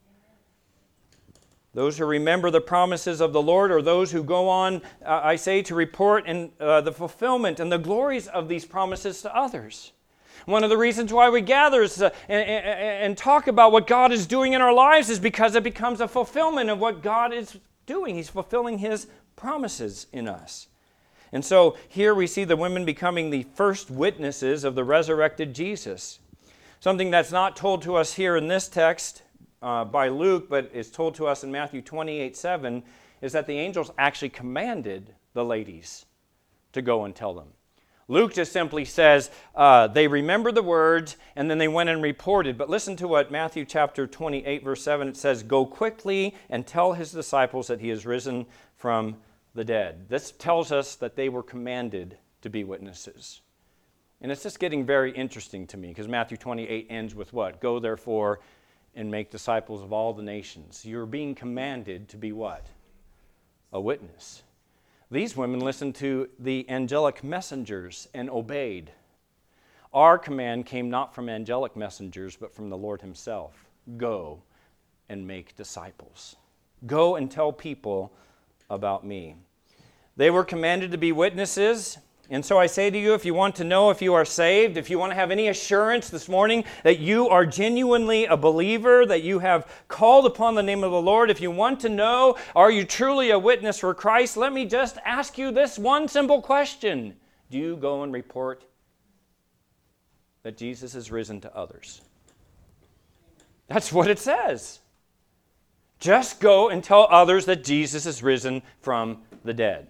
Those who remember the promises of the Lord are those who go on, I say, to report the fulfillment and the glories of these promises to others. One of the reasons why we gather and talk about what God is doing in our lives is because it becomes a fulfillment of what God is doing. He's fulfilling his promises in us. And so here we see the women becoming the first witnesses of the resurrected Jesus. Something that's not told to us here in this text by Luke, but is told to us in Matthew 28:7, is that the angels actually commanded the ladies to go and tell them. Luke just simply says they remembered the words and then they went and reported. But listen to what Matthew chapter 28 verse 7, it says, go quickly and tell his disciples that he is risen from the dead. This tells us that they were commanded to be witnesses. And it's just getting very interesting to me because Matthew 28 ends with what? Go therefore and make disciples of all the nations. You're being commanded to be what? A witness. These women listened to the angelic messengers and obeyed. Our command came not from angelic messengers, but from the Lord himself. Go and make disciples. Go and tell people about me. They were commanded to be witnesses. And so I say to you, if you want to know if you are saved, if you want to have any assurance this morning that you are genuinely a believer, that you have called upon the name of the Lord, if you want to know, are you truly a witness for Christ, let me just ask you this one simple question. Do you go and report that Jesus is risen to others? That's what it says. Just go and tell others that Jesus is risen from the dead.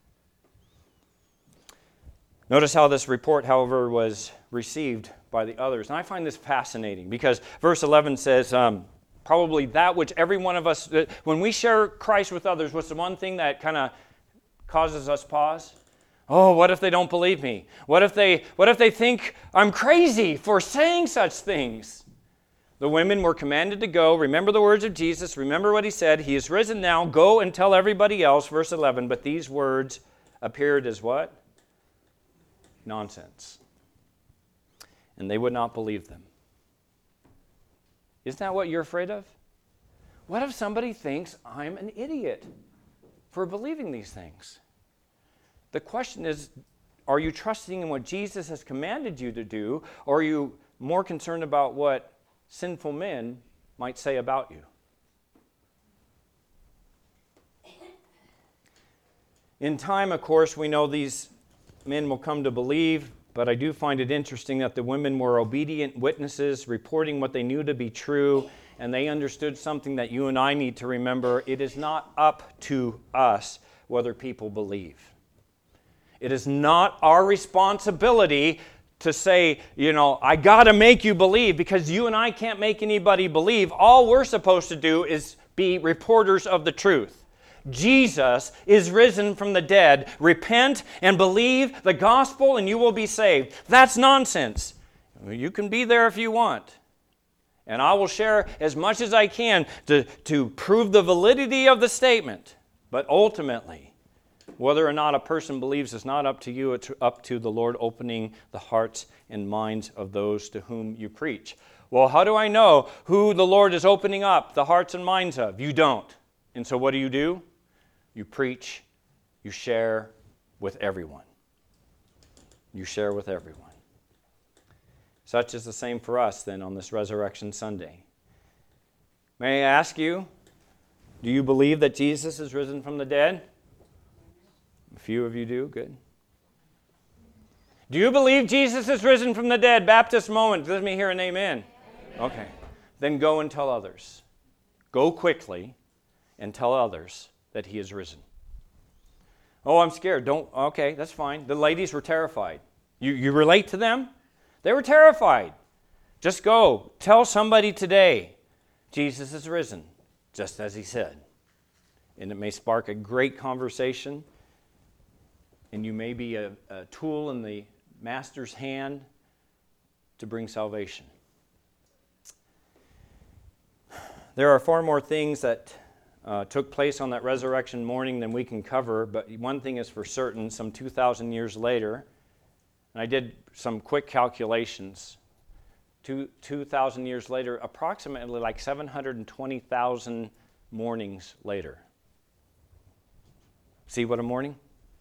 Notice how this report, however, was received by the others. And I find this fascinating because verse 11 says, probably that which every one of us, when we share Christ with others, what's the one thing that kind of causes us pause? Oh, what if they don't believe me? What if they think I'm crazy for saying such things? The women were commanded to go. Remember the words of Jesus. Remember what he said. He is risen now. Go and tell everybody else. Verse 11. But these words appeared as what? Nonsense. And they would not believe them. Isn't that what you're afraid of? What if somebody thinks I'm an idiot for believing these things? The question is, are you trusting in what Jesus has commanded you to do, or are you more concerned about what sinful men might say about you? In time, of course, we know these men will come to believe, but I do find it interesting that the women were obedient witnesses, reporting what they knew to be true, and they understood something that you and I need to remember. It is not up to us whether people believe. It is not our responsibility to say, I got to make you believe, because you and I can't make anybody believe. All we're supposed to do is be reporters of the truth. Jesus is risen from the dead. Repent and believe the gospel and you will be saved. That's nonsense. You can be there if you want. And I will share as much as I can to prove the validity of the statement. But ultimately, whether or not a person believes is not up to you, it's up to the Lord opening the hearts and minds of those to whom you preach. Well, how do I know who the Lord is opening up the hearts and minds of? You don't. And so what do? You preach, you share with everyone. You share with everyone. Such is the same for us then on this Resurrection Sunday. May I ask you, do you believe that Jesus is risen from the dead? A few of you do. Good. Do you believe Jesus is risen from the dead? Baptist moment. Let me hear an amen. Okay. Then go and tell others. Go quickly and tell others that he is risen. Oh, I'm scared. Okay, that's fine. The ladies were terrified. You relate to them? They were terrified. Just go. Tell somebody today, Jesus is risen, just as he said. And it may spark a great conversation, and you may be a tool in the Master's hand to bring salvation. There are far more things that took place on that resurrection morning than we can cover, but one thing is for certain, some 2,000 years later, and I did some quick calculations, 2,000 years later, approximately like 720,000 mornings later. See what a morning?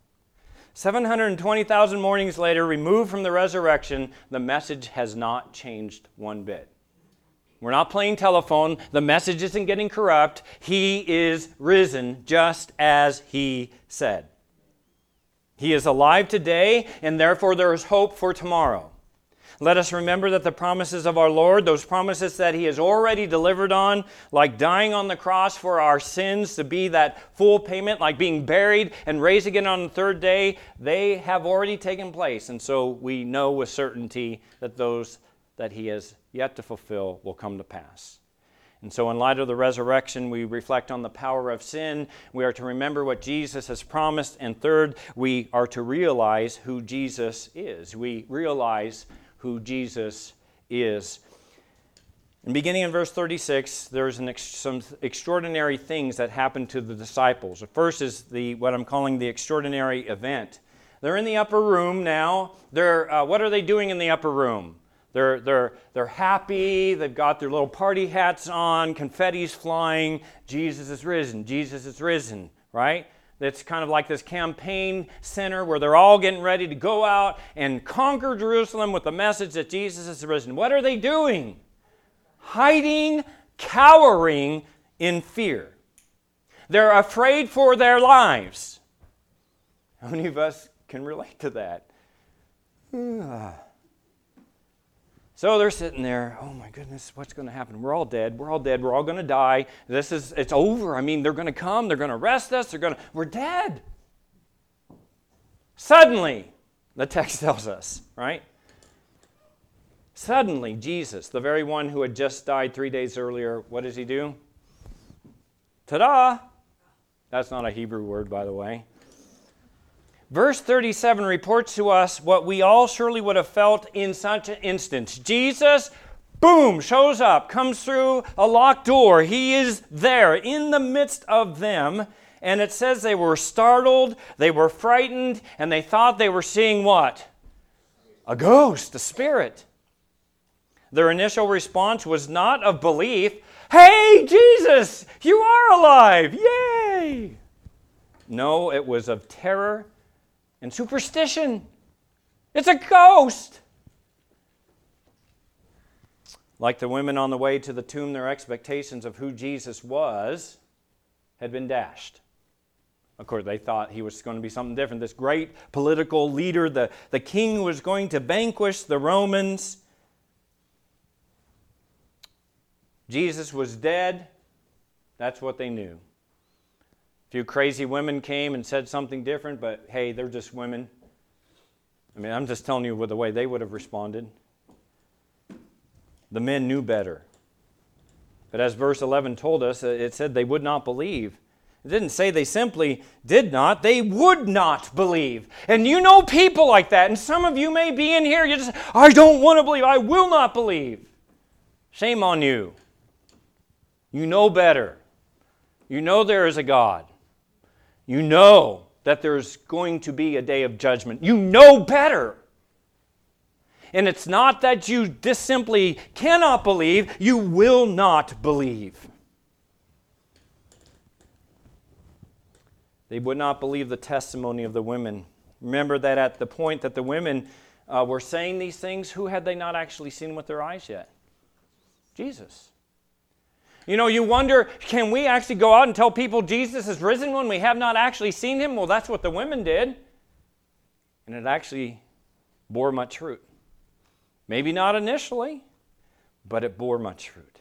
720,000 mornings later, removed from the resurrection, the message has not changed one bit. We're not playing telephone. The message isn't getting corrupt. He is risen just as he said. He is alive today, and therefore there is hope for tomorrow. Let us remember that the promises of our Lord, those promises that he has already delivered on, like dying on the cross for our sins to be that full payment, like being buried and raised again on the third day, they have already taken place. And so we know with certainty that those that he has yet to fulfill will come to pass. And so in light of the resurrection, we reflect on the power of sin. We are to remember what Jesus has promised. And third, we are to realize who Jesus is. We realize who Jesus is. And beginning in verse 36, there's some extraordinary things that happen to the disciples. The first is what I'm calling the extraordinary event. They're in the upper room now. What are they doing in the upper room? They're happy. They've got their little party hats on. Confetti's flying. Jesus is risen. Jesus is risen. Right? That's kind of like this campaign center where they're all getting ready to go out and conquer Jerusalem with the message that Jesus is risen. What are they doing? Hiding, cowering in fear. They're afraid for their lives. How many of us can relate to that? So they're sitting there, oh my goodness, what's going to happen? We're all dead. We're all dead. We're all going to die. It's over. I mean, they're going to come. They're going to arrest us. We're dead. Suddenly, the text tells us, right? Suddenly, Jesus, the very one who had just died 3 days earlier, what does he do? Ta-da! That's not a Hebrew word, by the way. Verse 37 reports to us what we all surely would have felt in such an instance. Jesus, boom, shows up, comes through a locked door. He is there in the midst of them. And it says they were startled, they were frightened, and they thought they were seeing what? A ghost, a spirit. Their initial response was not of belief. Hey, Jesus, you are alive! Yay! No, it was of terror and superstition. It's a ghost. Like the women on the way to the tomb, their expectations of who Jesus was had been dashed. Of course, they thought he was going to be something different. This great political leader, the king was going to vanquish the Romans. Jesus was dead. That's what they knew. A few crazy women came and said something different, but hey, they're just women. I mean, I'm just telling you the way they would have responded. The men knew better. But as verse 11 told us, it said they would not believe. It didn't say they simply did not. They would not believe. And you know people like that. And some of you may be in here. You just, I don't want to believe. I will not believe. Shame on you. You know better. You know there is a God. You know that there's going to be a day of judgment. You know better. And it's not that you just simply cannot believe, you will not believe. They would not believe the testimony of the women. Remember that at the point that the women were saying these things, who had they not actually seen with their eyes yet? Jesus. You know, you wonder, can we actually go out and tell people Jesus is risen when we have not actually seen him? Well, that's what the women did. And it actually bore much fruit. Maybe not initially, but it bore much fruit.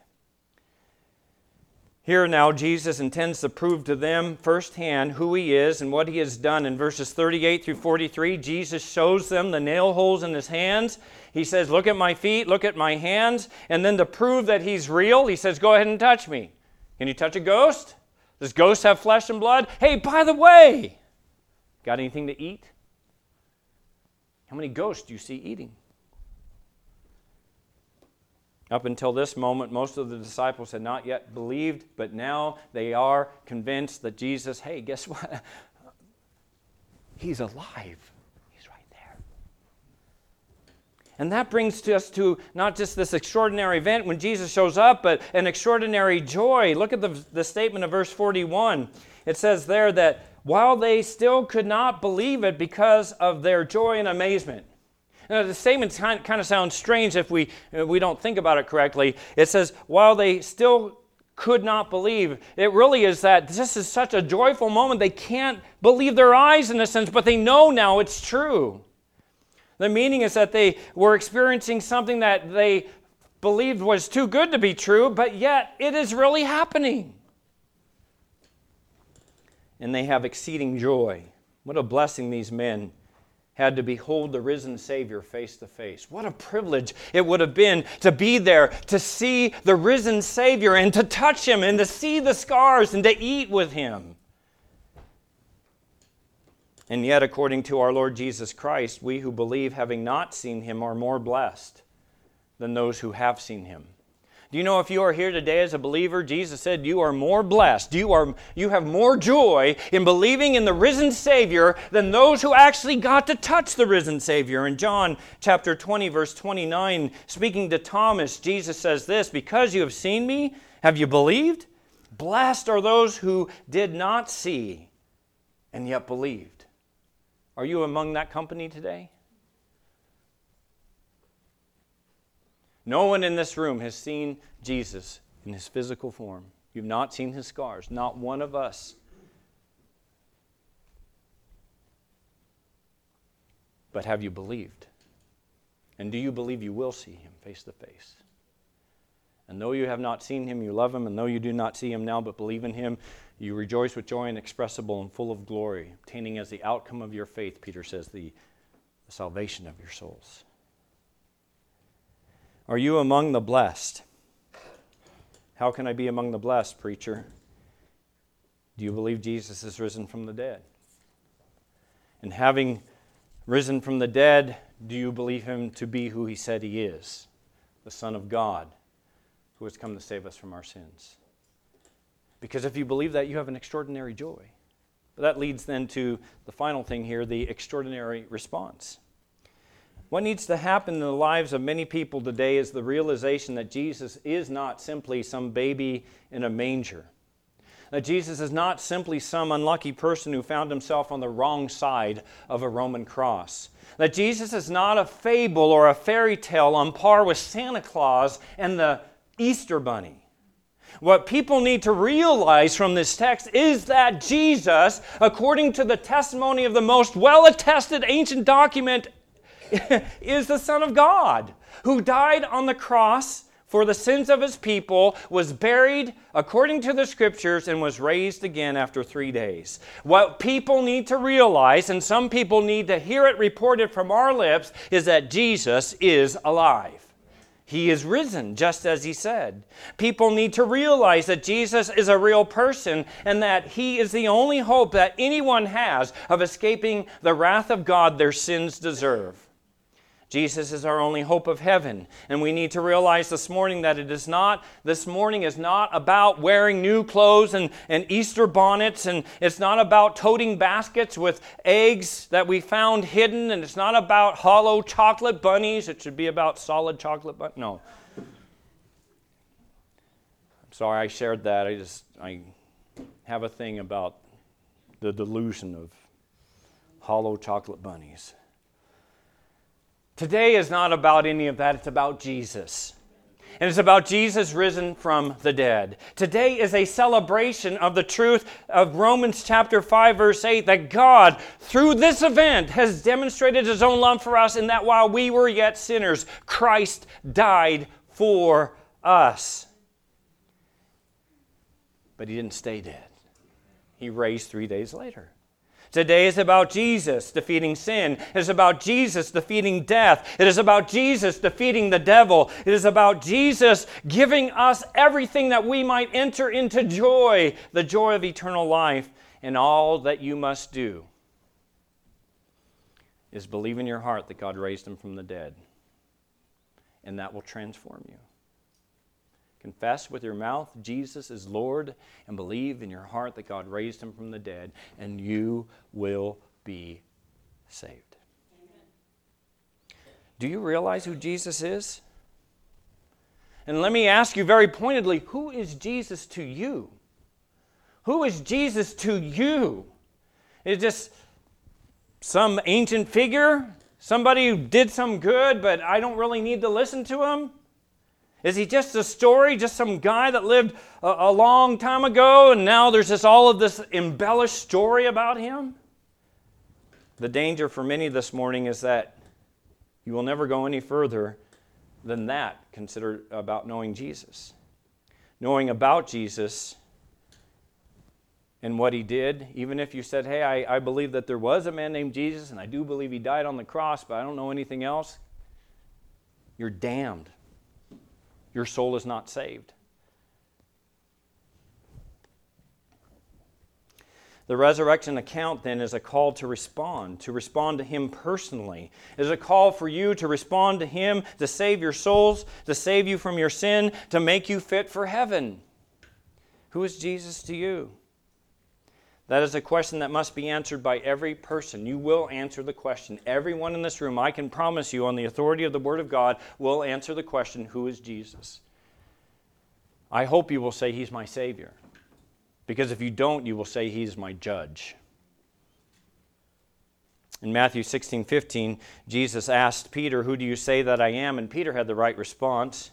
Here now, Jesus intends to prove to them firsthand who he is and what he has done. In verses 38 through 43, Jesus shows them the nail holes in his hands. He says, look at my feet, look at my hands. And then to prove that he's real, he says, go ahead and touch me. Can you touch a ghost? Does ghosts have flesh and blood? Hey, by the way, got anything to eat? How many ghosts do you see eating? Up until this moment, most of the disciples had not yet believed, but now they are convinced that Jesus, hey, guess what? He's alive. He's right there. And that brings us to not just this extraordinary event when Jesus shows up, but an extraordinary joy. Look at the statement of verse 41. It says there that while they still could not believe it because of their joy and amazement. Now, the statement kind of sounds strange if we don't think about it correctly. It says, while they still could not believe, it really is that this is such a joyful moment. They can't believe their eyes in a sense, but they know now it's true. The meaning is that they were experiencing something that they believed was too good to be true, but yet it is really happening. And they have exceeding joy. What a blessing these men had to behold the risen Savior face to face. What a privilege it would have been to be there, to see the risen Savior and to touch him and to see the scars and to eat with him. And yet, according to our Lord Jesus Christ, we who believe, having not seen him, are more blessed than those who have seen him. Do you know if you are here today as a believer, Jesus said you are more blessed. You have more joy in believing in the risen Savior than those who actually got to touch the risen Savior. In John chapter 20, verse 29, speaking to Thomas, Jesus says this, because you have seen me, have you believed? Blessed are those who did not see and yet believed. Are you among that company today? No one in this room has seen Jesus in his physical form. You've not seen his scars. Not one of us. But have you believed? And do you believe you will see him face to face? And though you have not seen him, you love him. And though you do not see him now, but believe in him, you rejoice with joy inexpressible and full of glory, obtaining as the outcome of your faith, Peter says, the salvation of your souls. Are you among the blessed? How can I be among the blessed, preacher? Do you believe Jesus is risen from the dead? And having risen from the dead, do you believe him to be who he said he is? The Son of God, who has come to save us from our sins. Because if you believe that, you have an extraordinary joy. But that leads then to the final thing here, the extraordinary response. What needs to happen in the lives of many people today is the realization that Jesus is not simply some baby in a manger. That Jesus is not simply some unlucky person who found himself on the wrong side of a Roman cross. That Jesus is not a fable or a fairy tale on par with Santa Claus and the Easter Bunny. What people need to realize from this text is that Jesus, according to the testimony of the most well-attested ancient document, is the Son of God, who died on the cross for the sins of his people, was buried according to the Scriptures, and was raised again after 3 days. What people need to realize, and some people need to hear it reported from our lips, is that Jesus is alive. He is risen, just as he said. People need to realize that Jesus is a real person and that he is the only hope that anyone has of escaping the wrath of God their sins deserve. Jesus is our only hope of heaven. And we need to realize this morning that this morning is not about wearing new clothes and Easter bonnets, and it's not about toting baskets with eggs that we found hidden, and it's not about hollow chocolate bunnies. It should be about solid chocolate bunnies. No. I'm sorry I shared that. I have a thing about the delusion of hollow chocolate bunnies. Today is not about any of that. It's about Jesus. And it's about Jesus risen from the dead. Today is a celebration of the truth of Romans chapter 5, verse 8, that God, through this event, has demonstrated his own love for us in that while we were yet sinners, Christ died for us. But he didn't stay dead. He raised 3 days later. Today is about Jesus defeating sin. It is about Jesus defeating death. It is about Jesus defeating the devil. It is about Jesus giving us everything that we might enter into joy, the joy of eternal life. And all that you must do is believe in your heart that God raised him from the dead. And that will transform you. Confess with your mouth Jesus is Lord, and believe in your heart that God raised him from the dead, and you will be saved. Amen. Do you realize who Jesus is? And let me ask you very pointedly, who is Jesus to you? Who is Jesus to you? Is this some ancient figure? Somebody who did some good, but I don't really need to listen to him? Is he just a story, just some guy that lived a long time ago and now there's just all of this embellished story about him? The danger for many this morning is that you will never go any further than that, consider about knowing Jesus. Knowing about Jesus and what he did, even if you said, hey, I believe that there was a man named Jesus and I do believe he died on the cross, but I don't know anything else, you're damned. Your soul is not saved. The resurrection account then is a call to respond to him personally. It is a call for you to respond to him, to save your souls, to save you from your sin, to make you fit for heaven. Who is Jesus to you? That is a question that must be answered by every person. You will answer the question. Everyone in this room, I can promise you, on the authority of the Word of God, will answer the question, who is Jesus? I hope you will say he's my Savior. Because if you don't, you will say he's my judge. In Matthew 16:15, Jesus asked Peter, "Who do you say that I am?" And Peter had the right response.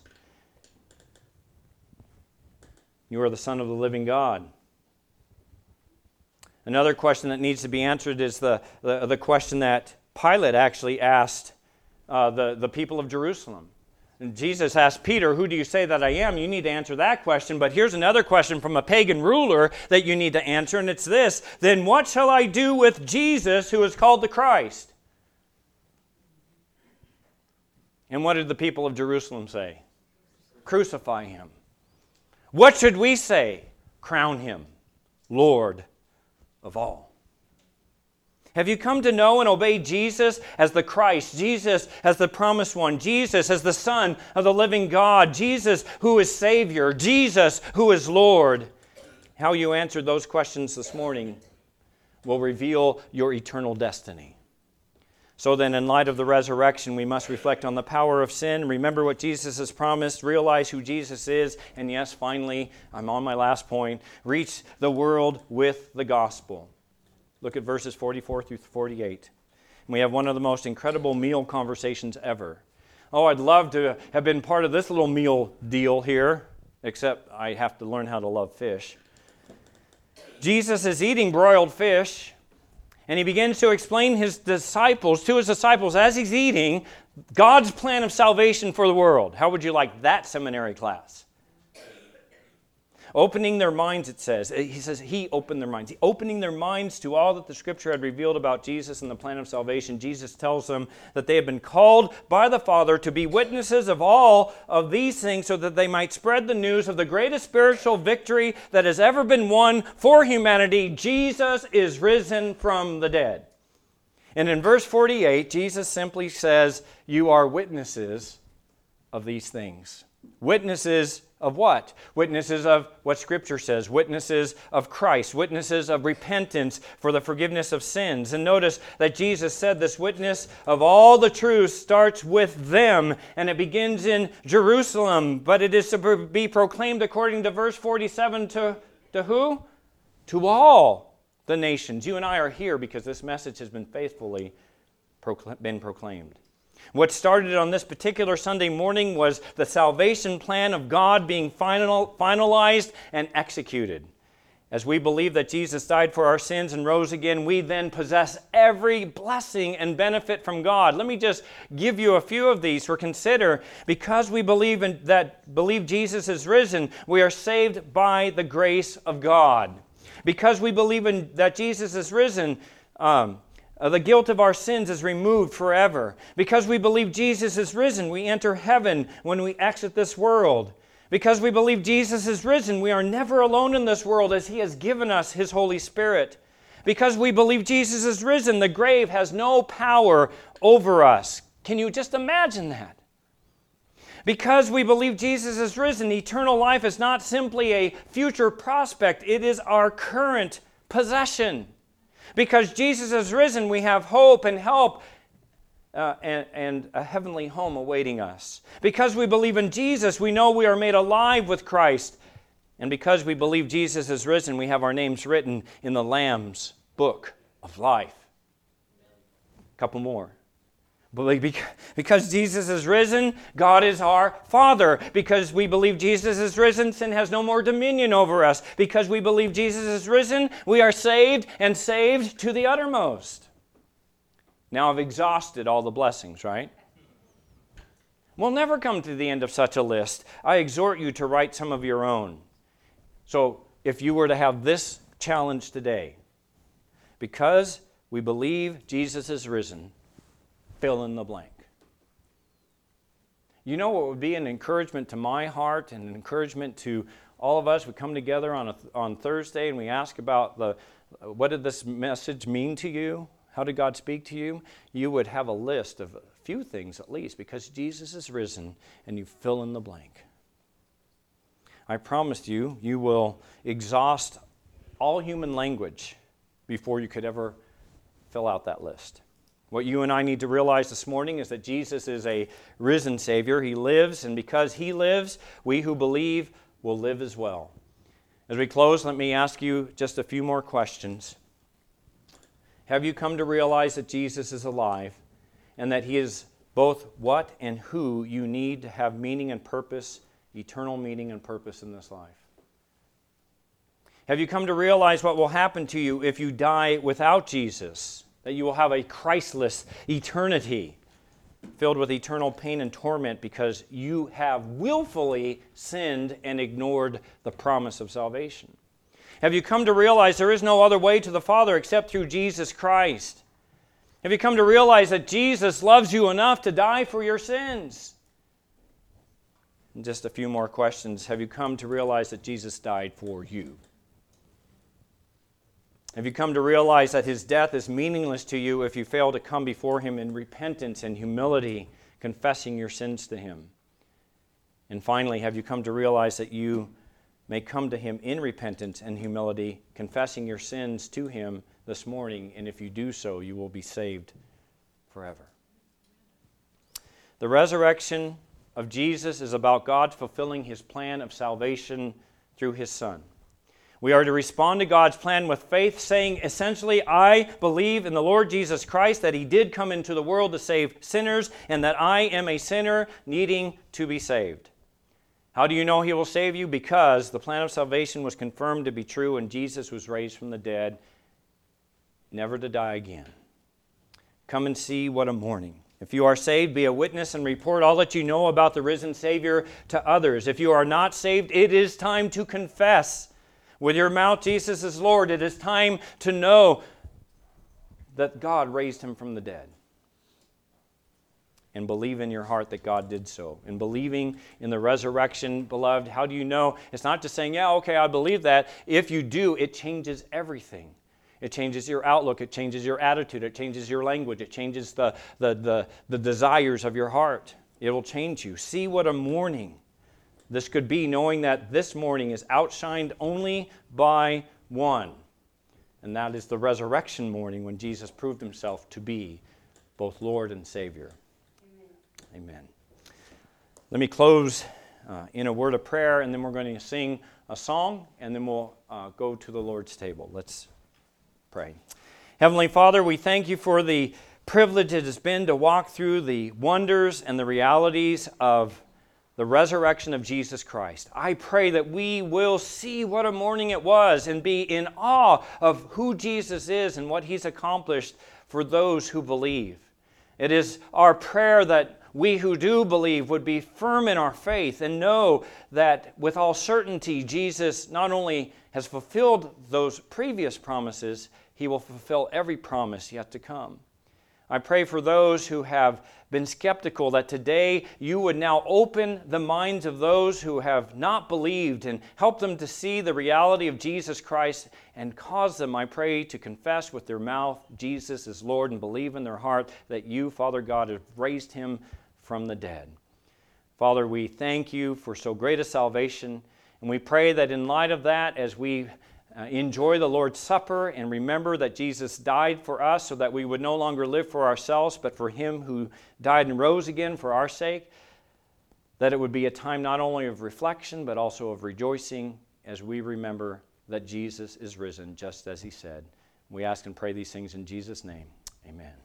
"You are the Son of the living God." Another question that needs to be answered is the question that Pilate actually asked the people of Jerusalem. And Jesus asked Peter, "Who do you say that I am?" You need to answer that question. But here's another question from a pagan ruler that you need to answer, and it's this: then what shall I do with Jesus who is called the Christ? And what did the people of Jerusalem say? Crucify him. What should we say? Crown him Lord of all. Have you come to know and obey Jesus as the Christ, Jesus as the promised one, Jesus as the Son of the living God, Jesus who is Savior, Jesus who is Lord? How you answered those questions this morning will reveal your eternal destiny. So then, in light of the resurrection, we must reflect on the power of sin, remember what Jesus has promised, realize who Jesus is, and yes, finally, I'm on my last point, reach the world with the gospel. Look at verses 44 through 48. And we have one of the most incredible meal conversations ever. Oh, I'd love to have been part of this little meal deal here, except I have to learn how to love fish. Jesus is eating broiled fish, and he begins to explain to his disciples, as he's eating, God's plan of salvation for the world. How would you like that seminary class? Opening their minds, it says. He opened their minds. Opening their minds to all that the Scripture had revealed about Jesus and the plan of salvation. Jesus tells them that they have been called by the Father to be witnesses of all of these things so that they might spread the news of the greatest spiritual victory that has ever been won for humanity. Jesus is risen from the dead. And in verse 48, Jesus simply says, "You are witnesses of these things." Witnesses of what? Witnesses of what Scripture says. Witnesses of Christ. Witnesses of repentance for the forgiveness of sins. And notice that Jesus said this witness of all the truth starts with them, and it begins in Jerusalem. But it is to be proclaimed according to verse 47 to who? To all the nations. You and I are here because this message has been faithfully been proclaimed. What started on this particular Sunday morning was the salvation plan of God being finalized and executed. As we believe that Jesus died for our sins and rose again, we then possess every blessing and benefit from God. Let me just give you a few of these for consider. Because we believe Jesus is risen, we are saved by the grace of God. Because we believe that Jesus is risen, the guilt of our sins is removed forever. Because we believe Jesus is risen, we enter heaven when we exit this world. Because we believe Jesus is risen, we are never alone in this world as He has given us His Holy Spirit. Because we believe Jesus is risen, the grave has no power over us. Can you just imagine that? Because we believe Jesus is risen, eternal life is not simply a future prospect, it is our current possession. Because Jesus is risen, we have hope and help and a heavenly home awaiting us. Because we believe in Jesus, we know we are made alive with Christ. And because we believe Jesus is risen, we have our names written in the Lamb's book of life. A couple more. Because Jesus is risen, God is our Father. Because we believe Jesus is risen, sin has no more dominion over us. Because we believe Jesus is risen, we are saved and saved to the uttermost. Now I've exhausted all the blessings, right? We'll never come to the end of such a list. I exhort you to write some of your own. So if you were to have this challenge today, because we believe Jesus is risen, fill in the blank. You know what would be an encouragement to my heart and an encouragement to all of us? We come together on Thursday and we ask about what did this message mean to you? How did God speak to you? You would have a list of a few things at least, because Jesus is risen, and you fill in the blank. I promised you, you will exhaust all human language before you could ever fill out that list. What you and I need to realize this morning is that Jesus is a risen Savior. He lives, and because He lives, we who believe will live as well. As we close, let me ask you just a few more questions. Have you come to realize that Jesus is alive and that He is both what and who you need to have meaning and purpose, eternal meaning and purpose in this life? Have you come to realize what will happen to you if you die without Jesus? That you will have a Christless eternity filled with eternal pain and torment because you have willfully sinned and ignored the promise of salvation? Have you come to realize there is no other way to the Father except through Jesus Christ? Have you come to realize that Jesus loves you enough to die for your sins? And just a few more questions. Have you come to realize that Jesus died for you? Have you come to realize that His death is meaningless to you if you fail to come before Him in repentance and humility, confessing your sins to Him? And finally, have you come to realize that you may come to Him in repentance and humility, confessing your sins to Him this morning, and if you do so, you will be saved forever. The resurrection of Jesus is about God fulfilling His plan of salvation through His Son. We are to respond to God's plan with faith, saying essentially, I believe in the Lord Jesus Christ, that He did come into the world to save sinners, and that I am a sinner needing to be saved. How do you know He will save you? Because the plan of salvation was confirmed to be true and Jesus was raised from the dead, never to die again. Come and see what a morning. If you are saved, be a witness and report all that you know about the risen Savior to others. If you are not saved, it is time to confess with your mouth Jesus is Lord. It is time to know that God raised Him from the dead. And believe in your heart that God did so. And believing in the resurrection, beloved, how do you know? It's not just saying, yeah, okay, I believe that. If you do, it changes everything. It changes your outlook. It changes your attitude. It changes your language. It changes the desires of your heart. It will change you. See what a morning this could be, knowing that this morning is outshined only by one. And that is the resurrection morning when Jesus proved Himself to be both Lord and Savior. Amen. Let me close in a word of prayer, and then we're going to sing a song, and then we'll go to the Lord's table. Let's pray. Heavenly Father, we thank You for the privilege it has been to walk through the wonders and the realities of the resurrection of Jesus Christ. I pray that we will see what a morning it was and be in awe of who Jesus is and what He's accomplished for those who believe. It is our prayer that we who do believe would be firm in our faith and know that with all certainty Jesus not only has fulfilled those previous promises, He will fulfill every promise yet to come. I pray for those who have been skeptical that today You would now open the minds of those who have not believed and help them to see the reality of Jesus Christ and cause them, I pray, to confess with their mouth Jesus is Lord and believe in their heart that You, Father God, have raised Him from the dead. Father, we thank You for so great a salvation, and we pray that in light of that, as we enjoy the Lord's Supper and remember that Jesus died for us so that we would no longer live for ourselves, but for Him who died and rose again for our sake, that it would be a time not only of reflection, but also of rejoicing as we remember that Jesus is risen, just as He said. We ask and pray these things in Jesus' name. Amen.